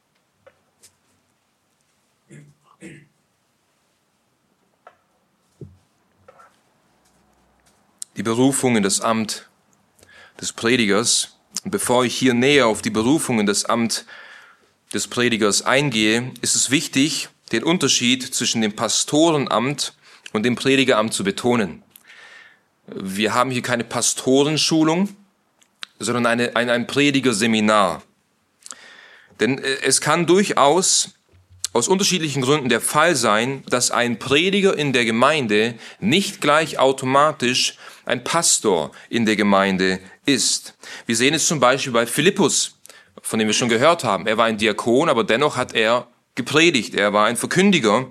S1: Die Berufung in das Amt des Predigers. Und bevor ich hier näher auf die Berufung in das Amt des Predigers eingehe, ist es wichtig, den Unterschied zwischen dem Pastorenamt und dem Predigeramt zu betonen. Wir haben hier keine Pastorenschulung, sondern ein Predigerseminar. Denn es kann durchaus aus unterschiedlichen Gründen der Fall sein, dass ein Prediger in der Gemeinde nicht gleich automatisch ein Pastor in der Gemeinde ist. Wir sehen es zum Beispiel bei Philippus, von dem wir schon gehört haben. Er war ein Diakon, aber dennoch hat er gepredigt. Er war ein Verkündiger.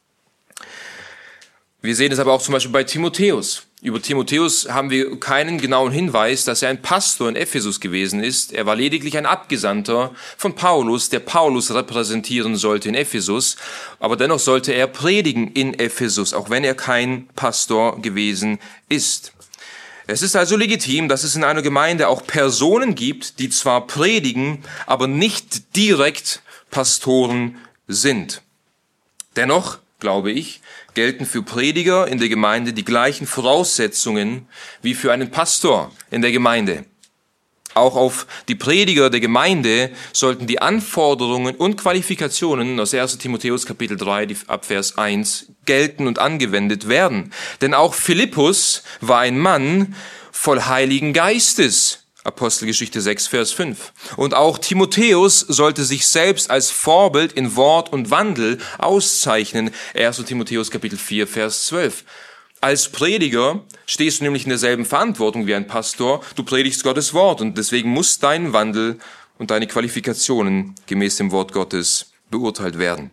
S1: Wir sehen es aber auch zum Beispiel bei Timotheus. Über Timotheus haben wir keinen genauen Hinweis, dass er ein Pastor in Ephesus gewesen ist. Er war lediglich ein Abgesandter von Paulus, der Paulus repräsentieren sollte in Ephesus. Aber dennoch sollte er predigen in Ephesus, auch wenn er kein Pastor gewesen ist. Es ist also legitim, dass es in einer Gemeinde auch Personen gibt, die zwar predigen, aber nicht direkt Pastoren sind. Dennoch, glaube ich, gelten für Prediger in der Gemeinde die gleichen Voraussetzungen wie für einen Pastor in der Gemeinde. Auch auf die Prediger der Gemeinde sollten die Anforderungen und Qualifikationen aus 1. Timotheus Kapitel 3 ab Vers 1 gelten und angewendet werden. Denn auch Philippus war ein Mann voll Heiligen Geistes. Apostelgeschichte 6, Vers 5. Und auch Timotheus sollte sich selbst als Vorbild in Wort und Wandel auszeichnen. 1. Timotheus Kapitel 4, Vers 12. Als Prediger stehst du nämlich in derselben Verantwortung wie ein Pastor. Du predigst Gottes Wort und deswegen muss dein Wandel und deine Qualifikationen gemäß dem Wort Gottes beurteilt werden.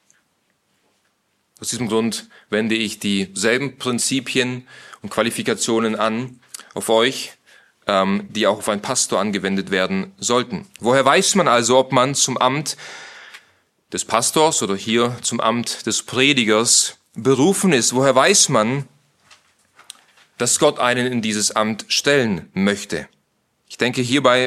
S1: Aus diesem Grund wende ich dieselben Prinzipien und Qualifikationen an auf euch, die auch auf einen Pastor angewendet werden sollten. Woher weiß man also, ob man zum Amt des Pastors oder hier zum Amt des Predigers berufen ist? Woher weiß man, dass Gott einen in dieses Amt stellen möchte? Ich denke,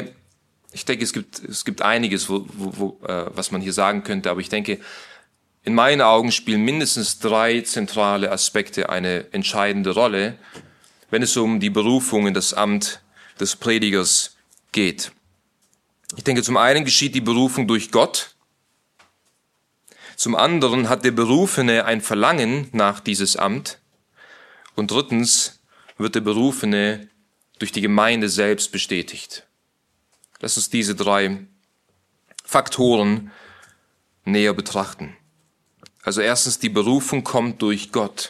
S1: es gibt einiges, was man hier sagen könnte, aber ich denke, in meinen Augen spielen mindestens 3 zentrale Aspekte eine entscheidende Rolle, wenn es um die Berufung in das Amt des Predigers geht. Ich denke, zum einen geschieht die Berufung durch Gott. Zum anderen hat der Berufene ein Verlangen nach dieses Amt. Und drittens wird der Berufene durch die Gemeinde selbst bestätigt. Lass uns diese 3 Faktoren näher betrachten. Also erstens, die Berufung kommt durch Gott.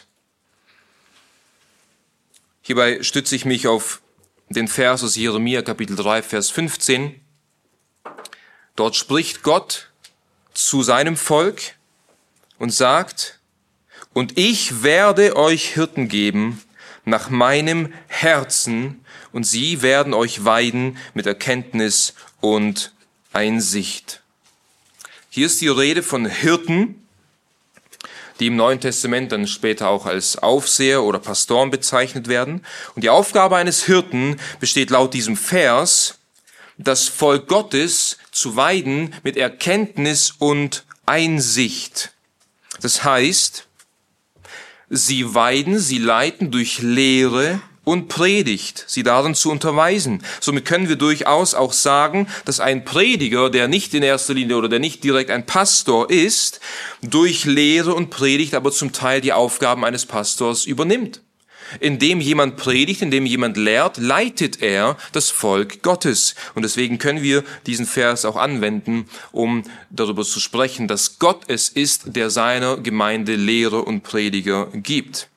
S1: Hierbei stütze ich mich auf den Vers aus Jeremia Kapitel 3, Vers 15. Dort spricht Gott zu seinem Volk und sagt: Und ich werde euch Hirten geben nach meinem Herzen, und sie werden euch weiden mit Erkenntnis und Einsicht. Hier ist die Rede von Hirten, die im Neuen Testament dann später auch als Aufseher oder Pastoren bezeichnet werden. Und die Aufgabe eines Hirten besteht laut diesem Vers, das Volk Gottes zu weiden mit Erkenntnis und Einsicht. Das heißt, sie weiden, sie leiten durch Lehre und Predigt, sie darin zu unterweisen. Somit können wir durchaus auch sagen, dass ein Prediger, der nicht in erster Linie oder der nicht direkt ein Pastor ist, durch Lehre und Predigt aber zum Teil die Aufgaben eines Pastors übernimmt. Indem jemand predigt, indem jemand lehrt, leitet er das Volk Gottes. Und deswegen können wir diesen Vers auch anwenden, um darüber zu sprechen, dass Gott es ist, der seiner Gemeinde Lehrer und Prediger gibt.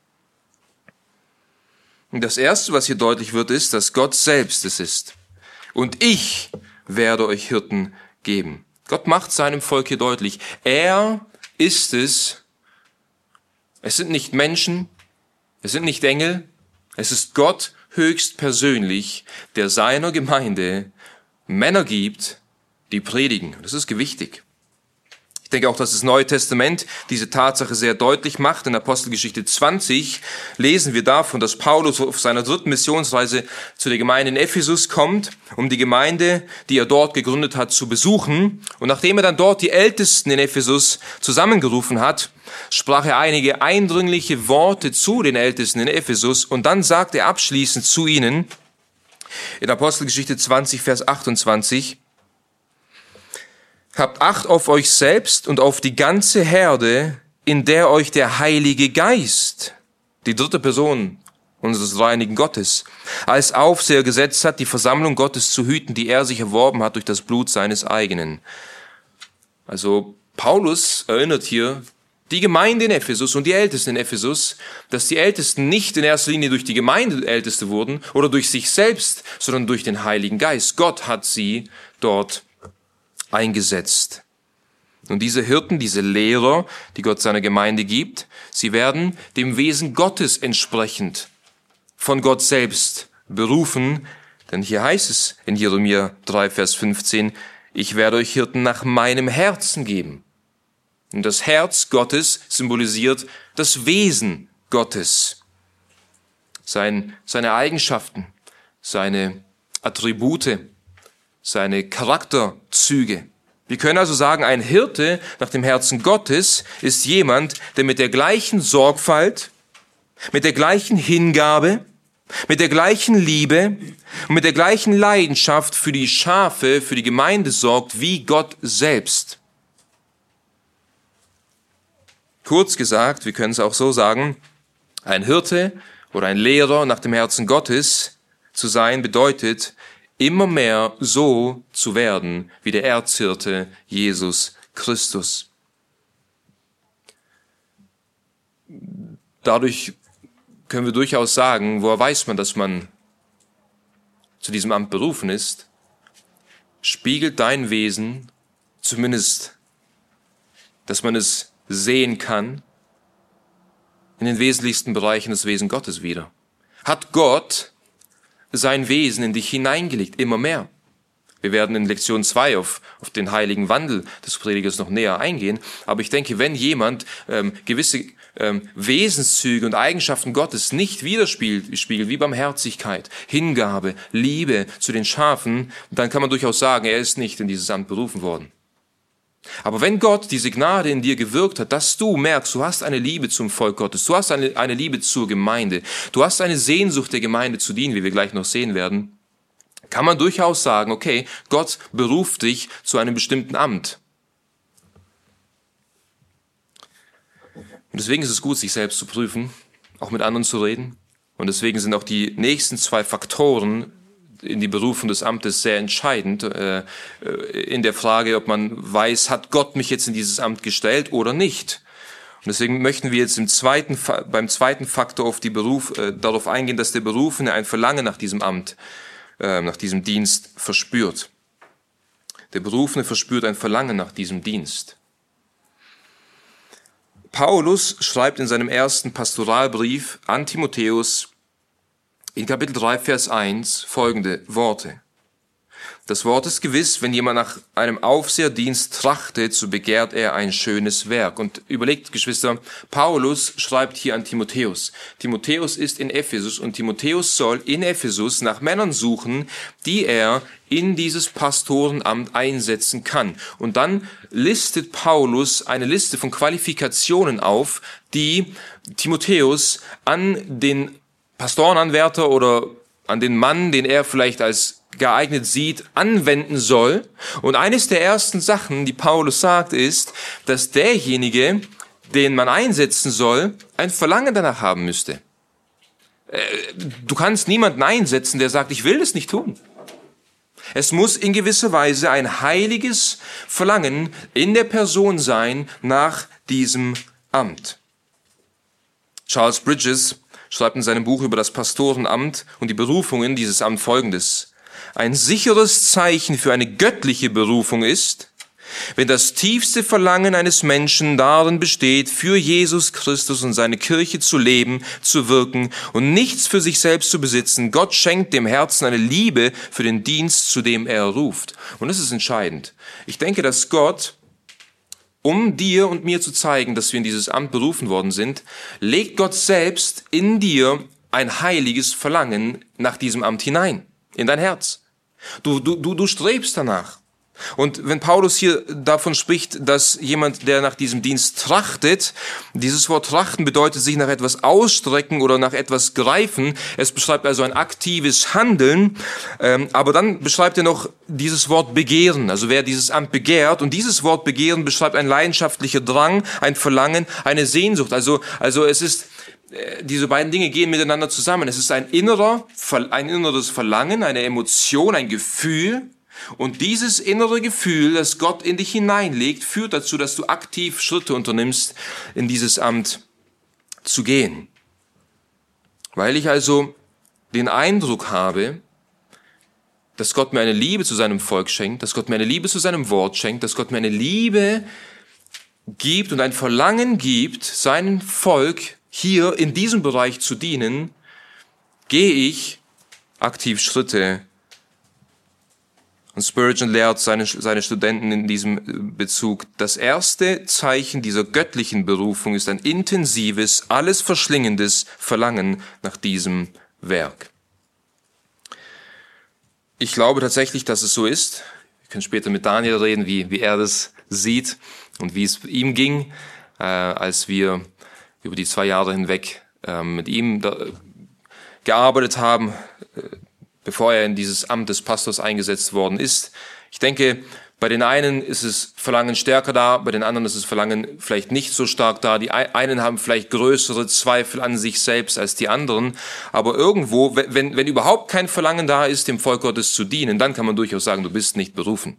S1: Und das Erste, was hier deutlich wird, ist, dass Gott selbst es ist. Und ich werde euch Hirten geben. Gott macht seinem Volk hier deutlich, er ist es. Es sind nicht Menschen, es sind nicht Engel, es ist Gott höchstpersönlich, der seiner Gemeinde Männer gibt, die predigen. Das ist gewichtig. Ich Ich denke auch, dass das Neue Testament diese Tatsache sehr deutlich macht. In Apostelgeschichte 20 lesen wir davon, dass Paulus auf seiner 3. Missionsreise zu der Gemeinde in Ephesus kommt, um die Gemeinde, die er dort gegründet hat, zu besuchen. Und nachdem er dann dort die Ältesten in Ephesus zusammengerufen hat, sprach er einige eindringliche Worte zu den Ältesten in Ephesus. Und dann sagt er abschließend zu ihnen, in Apostelgeschichte 20, Vers 28, habt Acht auf euch selbst und auf die ganze Herde, in der euch der Heilige Geist, die 3. Person unseres dreieinigen Gottes, als Aufseher gesetzt hat, die Versammlung Gottes zu hüten, die er sich erworben hat durch das Blut seines eigenen. Also Paulus erinnert hier die Gemeinde in Ephesus und die Ältesten in Ephesus, dass die Ältesten nicht in erster Linie durch die Gemeinde Älteste wurden oder durch sich selbst, sondern durch den Heiligen Geist. Gott hat sie dort eingesetzt. Und diese Hirten, diese Lehrer, die Gott seiner Gemeinde gibt, sie werden dem Wesen Gottes entsprechend von Gott selbst berufen. Denn hier heißt es in Jeremia 3, Vers 15, ich werde euch Hirten nach meinem Herzen geben. Und das Herz Gottes symbolisiert das Wesen Gottes. Seine Eigenschaften, seine Attribute, seine Charakterzüge. Wir können also sagen, ein Hirte nach dem Herzen Gottes ist jemand, der mit der gleichen Sorgfalt, mit der gleichen Hingabe, mit der gleichen Liebe und mit der gleichen Leidenschaft für die Schafe, für die Gemeinde sorgt, wie Gott selbst. Kurz gesagt, wir können es auch so sagen, ein Hirte oder ein Lehrer nach dem Herzen Gottes zu sein, bedeutet, immer mehr so zu werden wie der Erzhirte Jesus Christus. Dadurch können wir durchaus sagen, woher weiß man, dass man zu diesem Amt berufen ist? Spiegelt dein Wesen, zumindest, dass man es sehen kann, in den wesentlichsten Bereichen des Wesen Gottes wider? Hat Gott sein Wesen in dich hineingelegt, immer mehr? Wir werden in Lektion 2 auf den heiligen Wandel des Predigers noch näher eingehen. Aber ich denke, wenn jemand gewisse Wesenszüge und Eigenschaften Gottes nicht widerspiegelt, wie Barmherzigkeit, Hingabe, Liebe zu den Schafen, dann kann man durchaus sagen, er ist nicht in dieses Amt berufen worden. Aber wenn Gott diese Gnade in dir gewirkt hat, dass du merkst, du hast eine Liebe zum Volk Gottes, du hast eine Liebe zur Gemeinde, du hast eine Sehnsucht der Gemeinde zu dienen, wie wir gleich noch sehen werden, kann man durchaus sagen, okay, Gott beruft dich zu einem bestimmten Amt. Und deswegen ist es gut, sich selbst zu prüfen, auch mit anderen zu reden. Und deswegen sind auch die nächsten 2 Faktoren in die Berufung des Amtes sehr entscheidend, in der Frage, ob man weiß, hat Gott mich jetzt in dieses Amt gestellt oder nicht. Und deswegen möchten wir jetzt beim zweiten Faktor auf darauf eingehen, dass der Berufene ein Verlangen nach diesem Amt, nach diesem Dienst verspürt. Der Berufene verspürt ein Verlangen nach diesem Dienst. Paulus schreibt in seinem ersten Pastoralbrief an Timotheus in Kapitel 3, Vers 1 folgende Worte. Das Wort ist gewiss, wenn jemand nach einem Aufseherdienst trachtet, so begehrt er ein schönes Werk. Und überlegt, Geschwister, Paulus schreibt hier an Timotheus. Timotheus ist in Ephesus und Timotheus soll in Ephesus nach Männern suchen, die er in dieses Pastorenamt einsetzen kann. Und dann listet Paulus eine Liste von Qualifikationen auf, die Timotheus an den Pastorenanwärter oder an den Mann, den er vielleicht als geeignet sieht, anwenden soll. Und eines der ersten Sachen, die Paulus sagt, ist, dass derjenige, den man einsetzen soll, ein Verlangen danach haben müsste. Du kannst niemanden einsetzen, der sagt, ich will das nicht tun. Es muss in gewisser Weise ein heiliges Verlangen in der Person sein nach diesem Amt. Charles Bridges schreibt in seinem Buch über das Pastorenamt und die Berufungen dieses Amt Folgendes. Ein sicheres Zeichen für eine göttliche Berufung ist, wenn das tiefste Verlangen eines Menschen darin besteht, für Jesus Christus und seine Kirche zu leben, zu wirken und nichts für sich selbst zu besitzen. Gott schenkt dem Herzen eine Liebe für den Dienst, zu dem er ruft. Und das ist entscheidend. Ich denke, dass Gott um dir und mir zu zeigen, dass wir in dieses Amt berufen worden sind, legt Gott selbst in dir ein heiliges Verlangen nach diesem Amt hinein, in dein Herz. Du strebst danach. Und wenn Paulus hier davon spricht, dass jemand, der nach diesem Dienst trachtet, dieses Wort trachten bedeutet sich nach etwas ausstrecken oder nach etwas greifen. Es beschreibt also ein aktives Handeln, aber dann beschreibt er noch dieses Wort begehren, also wer dieses Amt begehrt. Und dieses Wort begehren beschreibt ein leidenschaftlicher Drang, ein Verlangen, eine Sehnsucht. Also es ist, diese beiden Dinge gehen miteinander zusammen. Es ist ein inneres Verlangen, eine Emotion, ein Gefühl. Und dieses innere Gefühl, das Gott in dich hineinlegt, führt dazu, dass du aktiv Schritte unternimmst, in dieses Amt zu gehen. Weil ich also den Eindruck habe, dass Gott mir eine Liebe zu seinem Volk schenkt, dass Gott mir eine Liebe zu seinem Wort schenkt, dass Gott mir eine Liebe gibt und ein Verlangen gibt, seinem Volk hier in diesem Bereich zu dienen, gehe ich aktiv Schritte. Und Spurgeon lehrt seine Studenten in diesem Bezug, das erste Zeichen dieser göttlichen Berufung ist ein intensives, alles verschlingendes Verlangen nach diesem Werk. Ich glaube tatsächlich, dass es so ist. Wir können später mit Daniel reden, wie er das sieht und wie es ihm ging, als wir über die 2 Jahre hinweg mit ihm gearbeitet haben, bevor er in dieses Amt des Pastors eingesetzt worden ist. Ich denke, bei den einen ist das Verlangen stärker da, bei den anderen ist das Verlangen vielleicht nicht so stark da. Die einen haben vielleicht größere Zweifel an sich selbst als die anderen. Aber irgendwo, wenn überhaupt kein Verlangen da ist, dem Volk Gottes zu dienen, dann kann man durchaus sagen, du bist nicht berufen.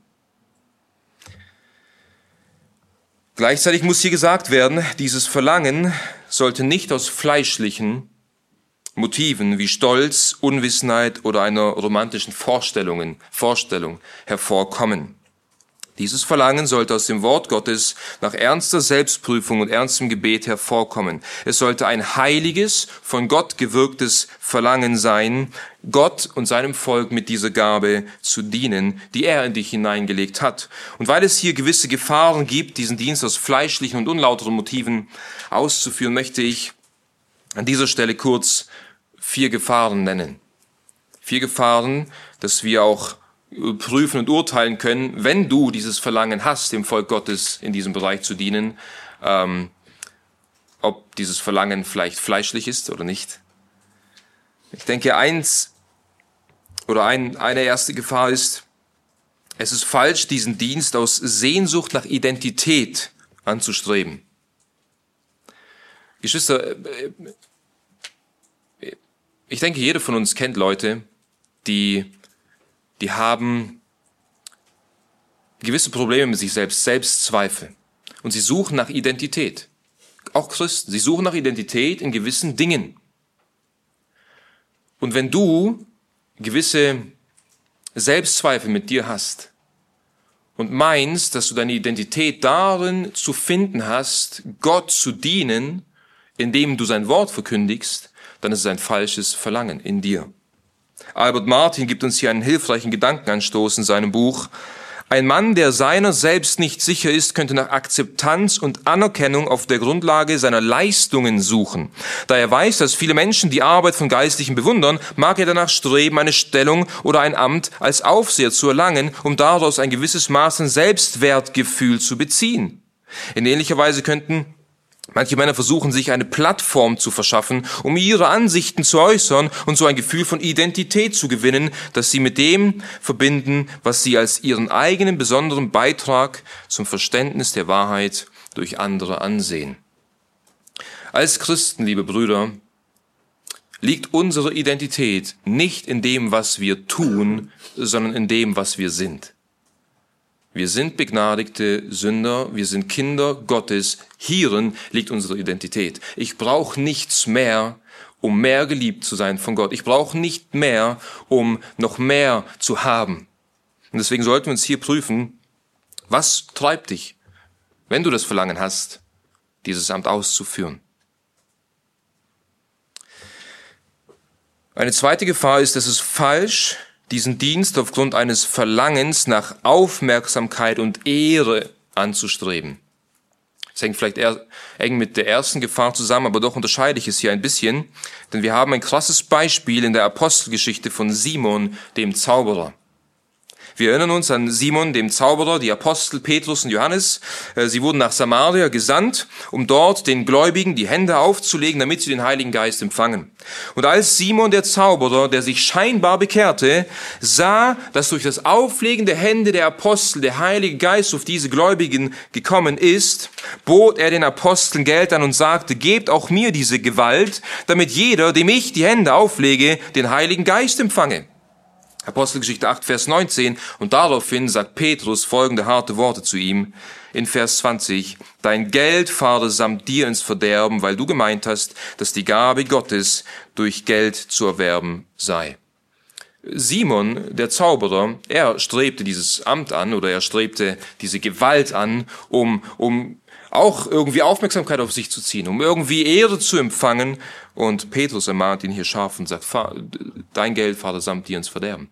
S1: Gleichzeitig muss hier gesagt werden, dieses Verlangen sollte nicht aus fleischlichen Motiven wie Stolz, Unwissenheit oder einer romantischen Vorstellung hervorkommen. Dieses Verlangen sollte aus dem Wort Gottes nach ernster Selbstprüfung und ernstem Gebet hervorkommen. Es sollte ein heiliges, von Gott gewirktes Verlangen sein, Gott und seinem Volk mit dieser Gabe zu dienen, die er in dich hineingelegt hat. Und weil es hier gewisse Gefahren gibt, diesen Dienst aus fleischlichen und unlauteren Motiven auszuführen, möchte ich an dieser Stelle kurz 4 Gefahren nennen. 4 Gefahren, dass wir auch prüfen und urteilen können, wenn du dieses Verlangen hast, dem Volk Gottes in diesem Bereich zu dienen, ob dieses Verlangen vielleicht fleischlich ist oder nicht. Ich denke, eine erste Gefahr ist, es ist falsch, diesen Dienst aus Sehnsucht nach Identität anzustreben. Geschwister, ich denke, jeder von uns kennt Leute, die haben gewisse Probleme mit sich selbst, Selbstzweifel. Und sie suchen nach Identität. Auch Christen, sie suchen nach Identität in gewissen Dingen. Und wenn du gewisse Selbstzweifel mit dir hast und meinst, dass du deine Identität darin zu finden hast, Gott zu dienen, indem du sein Wort verkündigst, dann ist es ein falsches Verlangen in dir. Albert Martin gibt uns hier einen hilfreichen Gedankenanstoß in seinem Buch. Ein Mann, der seiner selbst nicht sicher ist, könnte nach Akzeptanz und Anerkennung auf der Grundlage seiner Leistungen suchen. Da er weiß, dass viele Menschen die Arbeit von Geistlichen bewundern, mag er danach streben, eine Stellung oder ein Amt als Aufseher zu erlangen, um daraus ein gewisses Maß an Selbstwertgefühl zu beziehen. In ähnlicher Weise könnten manche Männer versuchen, sich eine Plattform zu verschaffen, um ihre Ansichten zu äußern und so ein Gefühl von Identität zu gewinnen, das sie mit dem verbinden, was sie als ihren eigenen besonderen Beitrag zum Verständnis der Wahrheit durch andere ansehen. Als Christen, liebe Brüder, liegt unsere Identität nicht in dem, was wir tun, sondern in dem, was wir sind. Wir sind begnadigte Sünder, wir sind Kinder Gottes. Hierin liegt unsere Identität. Ich brauche nichts mehr, um mehr geliebt zu sein von Gott. Ich brauche nicht mehr, um noch mehr zu haben. Und deswegen sollten wir uns hier prüfen, was treibt dich, wenn du das Verlangen hast, dieses Amt auszuführen. Eine zweite Gefahr ist, es ist falsch, diesen Dienst aufgrund eines Verlangens nach Aufmerksamkeit und Ehre anzustreben. Das hängt vielleicht eher eng mit der ersten Gefahr zusammen, aber doch unterscheide ich es hier ein bisschen. Denn wir haben ein krasses Beispiel in der Apostelgeschichte von Simon, dem Zauberer. Wir erinnern uns an Simon, dem Zauberer, die Apostel Petrus und Johannes. Sie wurden nach Samaria gesandt, um dort den Gläubigen die Hände aufzulegen, damit sie den Heiligen Geist empfangen. Und als Simon, der Zauberer, der sich scheinbar bekehrte, sah, dass durch das Auflegen der Hände der Apostel der Heilige Geist auf diese Gläubigen gekommen ist, bot er den Aposteln Geld an und sagte, gebt auch mir diese Gewalt, damit jeder, dem ich die Hände auflege, den Heiligen Geist empfange. Apostelgeschichte 8, Vers 19. Und daraufhin sagt Petrus folgende harte Worte zu ihm in Vers 20. Dein Geld fahre samt dir ins Verderben, weil du gemeint hast, dass die Gabe Gottes durch Geld zu erwerben sei. Simon, der Zauberer, er strebte dieses Amt an oder er strebte diese Gewalt an, um auch irgendwie Aufmerksamkeit auf sich zu ziehen, um irgendwie Ehre zu empfangen. Und Petrus ermahnt ihn hier scharf und sagt, dein Geld fahre samt dir ins Verderben.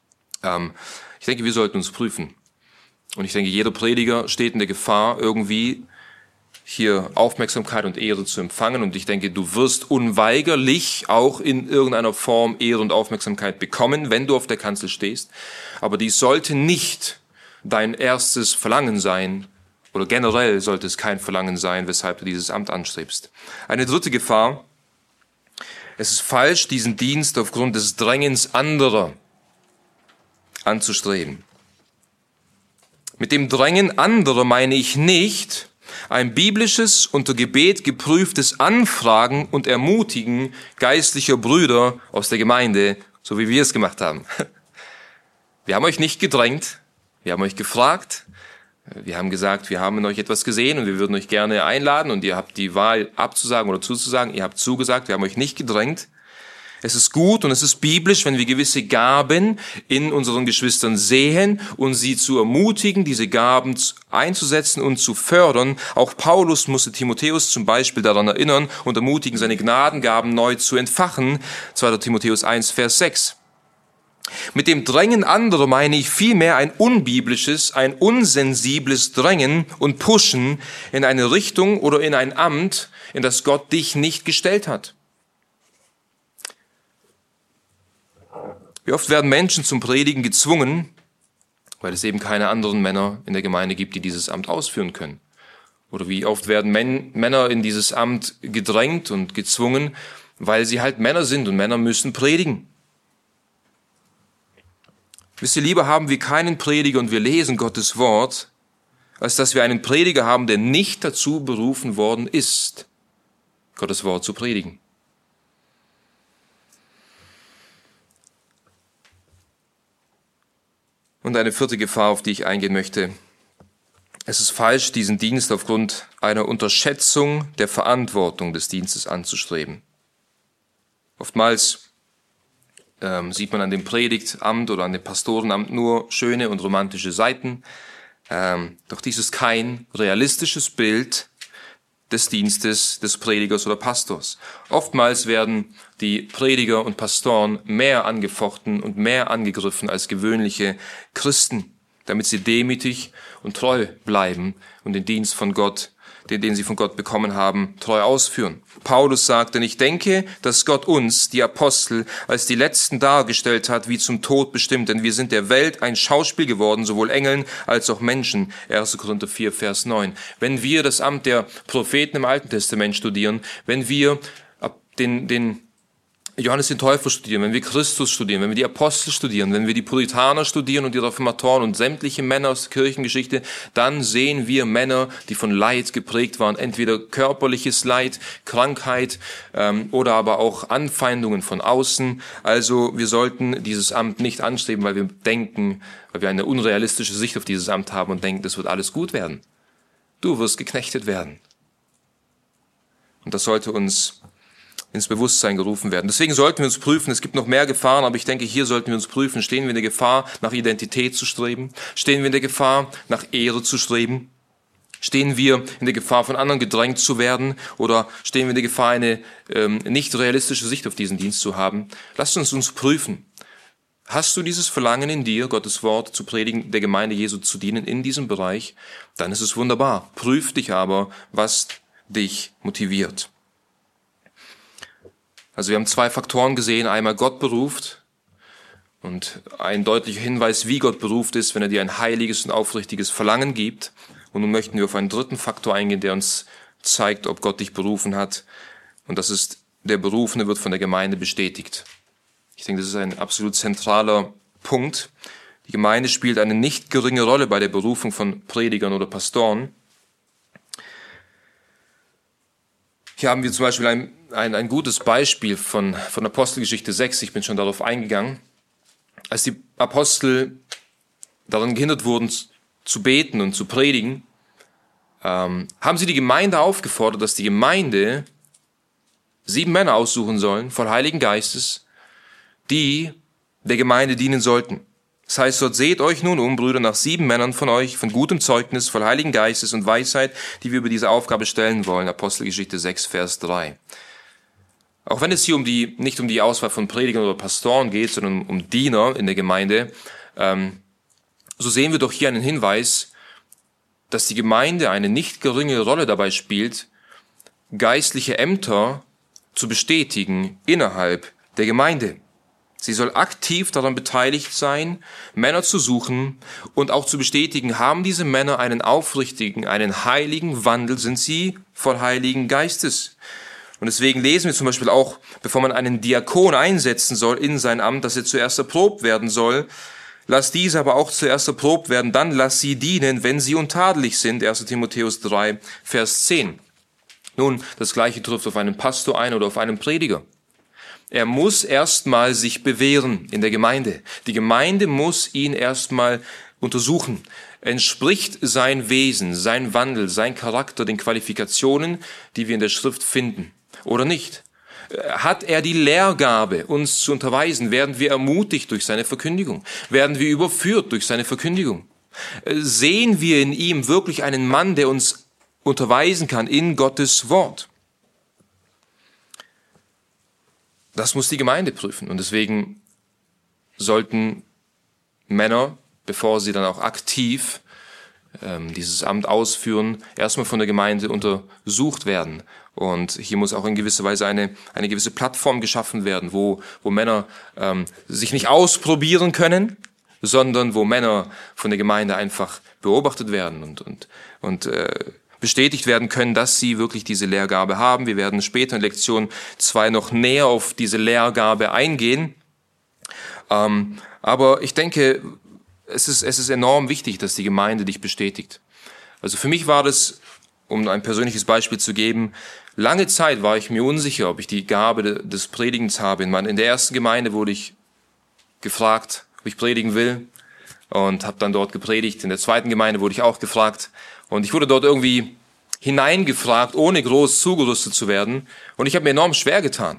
S1: Ich denke, wir sollten uns prüfen. Und ich denke, jeder Prediger steht in der Gefahr, irgendwie hier Aufmerksamkeit und Ehre zu empfangen. Und ich denke, du wirst unweigerlich auch in irgendeiner Form Ehre und Aufmerksamkeit bekommen, wenn du auf der Kanzel stehst. Aber dies sollte nicht dein erstes Verlangen sein, oder generell sollte es kein Verlangen sein, weshalb du dieses Amt anstrebst. Eine dritte Gefahr: Es ist falsch, diesen Dienst aufgrund des Drängens anderer anzustreben. Mit dem Drängen anderer meine ich nicht ein biblisches, unter Gebet geprüftes Anfragen und Ermutigen geistlicher Brüder aus der Gemeinde, so wie wir es gemacht haben. Wir haben euch nicht gedrängt, wir haben euch gefragt, wir haben gesagt, wir haben in euch etwas gesehen und wir würden euch gerne einladen und ihr habt die Wahl abzusagen oder zuzusagen. Ihr habt zugesagt, wir haben euch nicht gedrängt. Es ist gut und es ist biblisch, wenn wir gewisse Gaben in unseren Geschwistern sehen und sie zu ermutigen, diese Gaben einzusetzen und zu fördern. Auch Paulus musste Timotheus zum Beispiel daran erinnern und ermutigen, seine Gnadengaben neu zu entfachen. 2. Timotheus 1, Vers 6. Mit dem Drängen anderer meine ich vielmehr ein unbiblisches, ein unsensibles Drängen und Pushen in eine Richtung oder in ein Amt, in das Gott dich nicht gestellt hat. Wie oft werden Menschen zum Predigen gezwungen, weil es eben keine anderen Männer in der Gemeinde gibt, die dieses Amt ausführen können. Oder wie oft werden Männer in dieses Amt gedrängt und gezwungen, weil sie halt Männer sind und Männer müssen predigen. Wisst ihr, lieber haben wir keinen Prediger und wir lesen Gottes Wort, als dass wir einen Prediger haben, der nicht dazu berufen worden ist, Gottes Wort zu predigen. Und eine vierte Gefahr, auf die ich eingehen möchte. Es ist falsch, diesen Dienst aufgrund einer Unterschätzung der Verantwortung des Dienstes anzustreben. Oftmals sieht man an dem Predigtamt oder an dem Pastorenamt nur schöne und romantische Seiten. Doch dies ist kein realistisches Bild des Dienstes des Predigers oder Pastors. Oftmals werden die Prediger und Pastoren mehr angefochten und mehr angegriffen als gewöhnliche Christen, damit sie demütig und treu bleiben und den Dienst von Gott, den sie von Gott bekommen haben, treu ausführen. Paulus sagt, denn ich denke, dass Gott uns, die Apostel, als die Letzten dargestellt hat, wie zum Tod bestimmt, denn wir sind der Welt ein Schauspiel geworden, sowohl Engeln als auch Menschen. 1. Korinther 4, Vers 9. Wenn wir das Amt der Propheten im Alten Testament studieren, wenn wir den Johannes den Täufer studieren, wenn wir Christus studieren, wenn wir die Apostel studieren, wenn wir die Puritaner studieren und die Reformatoren und sämtliche Männer aus der Kirchengeschichte, dann sehen wir Männer, die von Leid geprägt waren, entweder körperliches Leid, Krankheit oder aber auch Anfeindungen von außen. Also wir sollten dieses Amt nicht anstreben, weil wir denken, weil wir eine unrealistische Sicht auf dieses Amt haben und denken, das wird alles gut werden. Du wirst geknechtet werden. Und das sollte uns ins Bewusstsein gerufen werden. Deswegen sollten wir uns prüfen, es gibt noch mehr Gefahren, aber ich denke, hier sollten wir uns prüfen, stehen wir in der Gefahr, nach Identität zu streben? Stehen wir in der Gefahr, nach Ehre zu streben? Stehen wir in der Gefahr, von anderen gedrängt zu werden? Oder stehen wir in der Gefahr, eine nicht realistische Sicht auf diesen Dienst zu haben? Lasst uns prüfen. Hast du dieses Verlangen in dir, Gottes Wort zu predigen, der Gemeinde Jesu zu dienen in diesem Bereich, dann ist es wunderbar. Prüf dich aber, was dich motiviert. Also wir haben 2 Faktoren gesehen. Einmal Gott beruft und ein deutlicher Hinweis, wie Gott beruft ist, wenn er dir ein heiliges und aufrichtiges Verlangen gibt. Und nun möchten wir auf einen 3. Faktor eingehen, der uns zeigt, ob Gott dich berufen hat. Und das ist, der Berufene wird von der Gemeinde bestätigt. Ich denke, das ist ein absolut zentraler Punkt. Die Gemeinde spielt eine nicht geringe Rolle bei der Berufung von Predigern oder Pastoren. Hier haben wir zum Beispiel ein gutes Beispiel von Apostelgeschichte 6. Ich bin schon darauf eingegangen. Als die Apostel daran gehindert wurden, zu beten und zu predigen, haben sie die Gemeinde aufgefordert, dass die Gemeinde 7 Männer aussuchen sollen, voll Heiligen Geistes, die der Gemeinde dienen sollten. Das heißt, dort seht euch nun um, Brüder, nach 7 Männern von euch, von gutem Zeugnis, voll Heiligen Geistes und Weisheit, die wir über diese Aufgabe stellen wollen. Apostelgeschichte 6, Vers 3. Auch wenn es hier nicht um die Auswahl von Predigern oder Pastoren geht, sondern um Diener in der Gemeinde, so sehen wir doch hier einen Hinweis, dass die Gemeinde eine nicht geringe Rolle dabei spielt, geistliche Ämter zu bestätigen innerhalb der Gemeinde. Sie soll aktiv daran beteiligt sein, Männer zu suchen und auch zu bestätigen, haben diese Männer einen aufrichtigen, einen heiligen Wandel, sind sie voll Heiligen Geistes. Und deswegen lesen wir zum Beispiel auch, bevor man einen Diakon einsetzen soll in sein Amt, dass er zuerst erprobt werden soll, lass diese aber auch zuerst erprobt werden, dann lass sie dienen, wenn sie untadelig sind. 1. Timotheus 3, Vers 10. Nun, das Gleiche trifft auf einen Pastor ein oder auf einen Prediger. Er muss erstmal sich bewähren in der Gemeinde. Die Gemeinde muss ihn erstmal untersuchen. Entspricht sein Wesen, sein Wandel, sein Charakter den Qualifikationen, die wir in der Schrift finden, oder nicht? Hat er die Lehrgabe, uns zu unterweisen? Werden wir ermutigt durch seine Verkündigung? Werden wir überführt durch seine Verkündigung? Sehen wir in ihm wirklich einen Mann, der uns unterweisen kann in Gottes Wort? Das muss die Gemeinde prüfen. Und deswegen sollten Männer, bevor sie dann auch aktiv dieses Amt ausführen, erstmal von der Gemeinde untersucht werden. Und hier muss auch in gewisser Weise eine gewisse Plattform geschaffen werden, wo Männer sich nicht ausprobieren können, sondern wo Männer von der Gemeinde einfach beobachtet werden und bestätigt werden können, dass sie wirklich diese Lehrgabe haben. Wir werden später in Lektion 2 noch näher auf diese Lehrgabe eingehen. Aber ich denke, es ist enorm wichtig, dass die Gemeinde dich bestätigt. Also für mich war das, um ein persönliches Beispiel zu geben, lange Zeit war ich mir unsicher, ob ich die Gabe des Predigens habe. In der ersten Gemeinde wurde ich gefragt, ob ich predigen will, und habe dann dort gepredigt. In der zweiten Gemeinde wurde ich auch gefragt. Und ich wurde dort irgendwie hineingefragt, ohne groß zugerüstet zu werden. Und ich habe mir enorm schwer getan.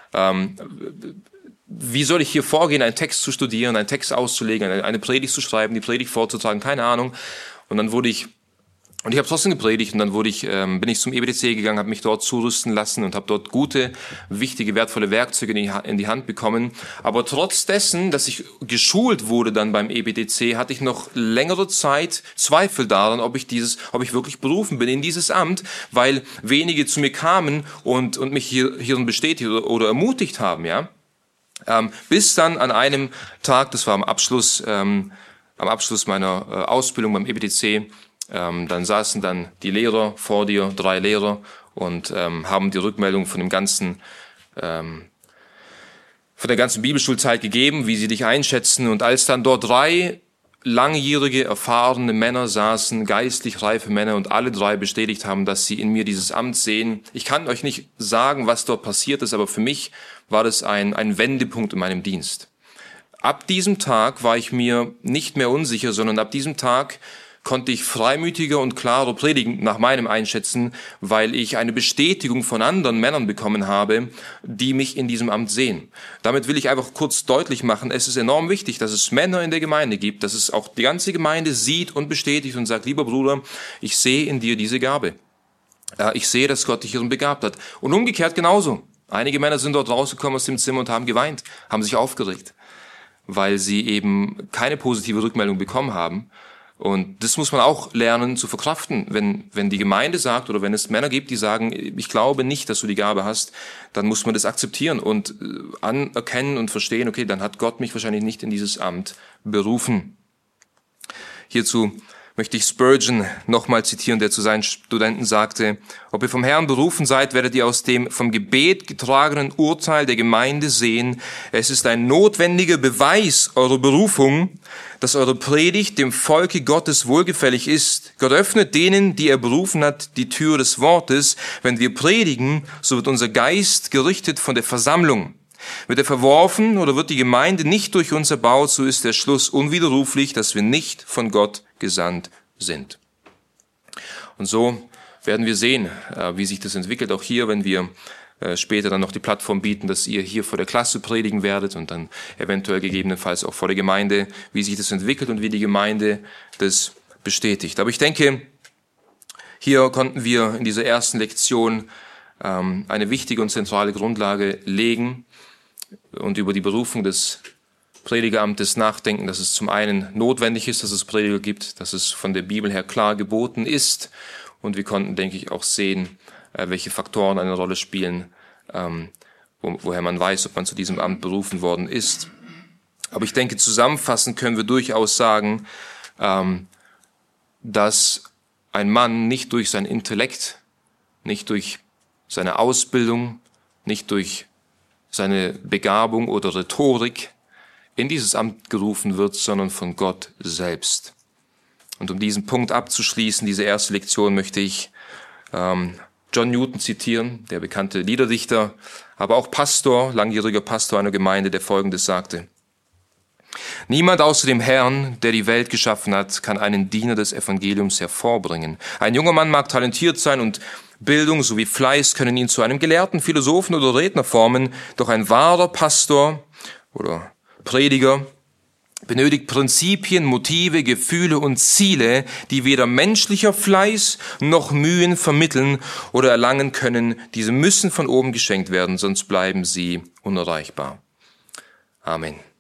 S1: Wie soll ich hier vorgehen, einen Text zu studieren, einen Text auszulegen, eine Predigt zu schreiben, die Predigt vorzutragen, keine Ahnung. Und dann ich habe trotzdem gepredigt, und dann bin ich zum EBTC gegangen, habe mich dort zurüsten lassen und habe dort gute, wichtige, wertvolle Werkzeuge in die Hand bekommen. Aber trotz dessen, dass ich geschult wurde dann beim EBTC, hatte ich noch längere Zeit Zweifel daran, ob ich wirklich berufen bin in dieses Amt, weil wenige zu mir kamen und mich hierin bestätigt oder ermutigt haben, ja. Bis dann an einem Tag, das war am Abschluss meiner Ausbildung beim EBTC, dann saßen dann die Lehrer vor dir, 3 Lehrer, und haben die Rückmeldung von der ganzen Bibelschulzeit gegeben, wie sie dich einschätzen. Und als dann dort 3 langjährige, erfahrene Männer saßen, geistlich reife Männer, und alle 3 bestätigt haben, dass sie in mir dieses Amt sehen. Ich kann euch nicht sagen, was dort passiert ist, aber für mich war das ein Wendepunkt in meinem Dienst. Ab diesem Tag war ich mir nicht mehr unsicher, sondern ab diesem Tag konnte ich freimütiger und klarer predigen, nach meinem Einschätzen, weil ich eine Bestätigung von anderen Männern bekommen habe, die mich in diesem Amt sehen. Damit will ich einfach kurz deutlich machen, es ist enorm wichtig, dass es Männer in der Gemeinde gibt, dass es auch die ganze Gemeinde sieht und bestätigt und sagt, lieber Bruder, ich sehe in dir diese Gabe. Ich sehe, dass Gott dich hierin begabt hat. Und umgekehrt genauso. Einige Männer sind dort rausgekommen aus dem Zimmer und haben geweint, haben sich aufgeregt. weil sie eben keine positive Rückmeldung bekommen haben. Und das muss man auch lernen zu verkraften. Wenn die Gemeinde sagt oder wenn es Männer gibt, die sagen, ich glaube nicht, dass du die Gabe hast, dann muss man das akzeptieren und anerkennen und verstehen, okay, dann hat Gott mich wahrscheinlich nicht in dieses Amt berufen. Hierzu möchte ich Spurgeon nochmal zitieren, der zu seinen Studenten sagte, ob ihr vom Herrn berufen seid, werdet ihr aus dem vom Gebet getragenen Urteil der Gemeinde sehen, es ist ein notwendiger Beweis eurer Berufung, dass eure Predigt dem Volke Gottes wohlgefällig ist. Gott öffnet denen, die er berufen hat, die Tür des Wortes. Wenn wir predigen, so wird unser Geist gerichtet von der Versammlung. Wird er verworfen oder wird die Gemeinde nicht durch uns erbaut, so ist der Schluss unwiderruflich, dass wir nicht von Gott gesandt sind. Und so werden wir sehen, wie sich das entwickelt. Auch hier, wenn wir später dann noch die Plattform bieten, dass ihr hier vor der Klasse predigen werdet und dann eventuell gegebenenfalls auch vor der Gemeinde, wie sich das entwickelt und wie die Gemeinde das bestätigt. Aber ich denke, hier konnten wir in dieser ersten Lektion eine wichtige und zentrale Grundlage legen und über die Berufung des Predigeramtes nachdenken, dass es zum einen notwendig ist, dass es Prediger gibt, dass es von der Bibel her klar geboten ist. Und wir konnten, denke ich, auch sehen, welche Faktoren eine Rolle spielen, woher man weiß, ob man zu diesem Amt berufen worden ist. Aber ich denke, zusammenfassend können wir durchaus sagen, dass ein Mann nicht durch sein Intellekt, nicht durch seine Ausbildung, nicht durch seine Begabung oder Rhetorik in dieses Amt gerufen wird, sondern von Gott selbst. Und um diesen Punkt abzuschließen, diese erste Lektion, möchte ich John Newton zitieren, der bekannte Liederdichter, aber auch Pastor, langjähriger Pastor einer Gemeinde, der Folgendes sagte: Niemand außer dem Herrn, der die Welt geschaffen hat, kann einen Diener des Evangeliums hervorbringen. Ein junger Mann mag talentiert sein und Bildung sowie Fleiß können ihn zu einem Gelehrten, Philosophen oder Redner formen, doch ein wahrer Pastor oder Prediger benötigt Prinzipien, Motive, Gefühle und Ziele, die weder menschlicher Fleiß noch Mühen vermitteln oder erlangen können. Diese müssen von oben geschenkt werden, sonst bleiben sie unerreichbar. Amen.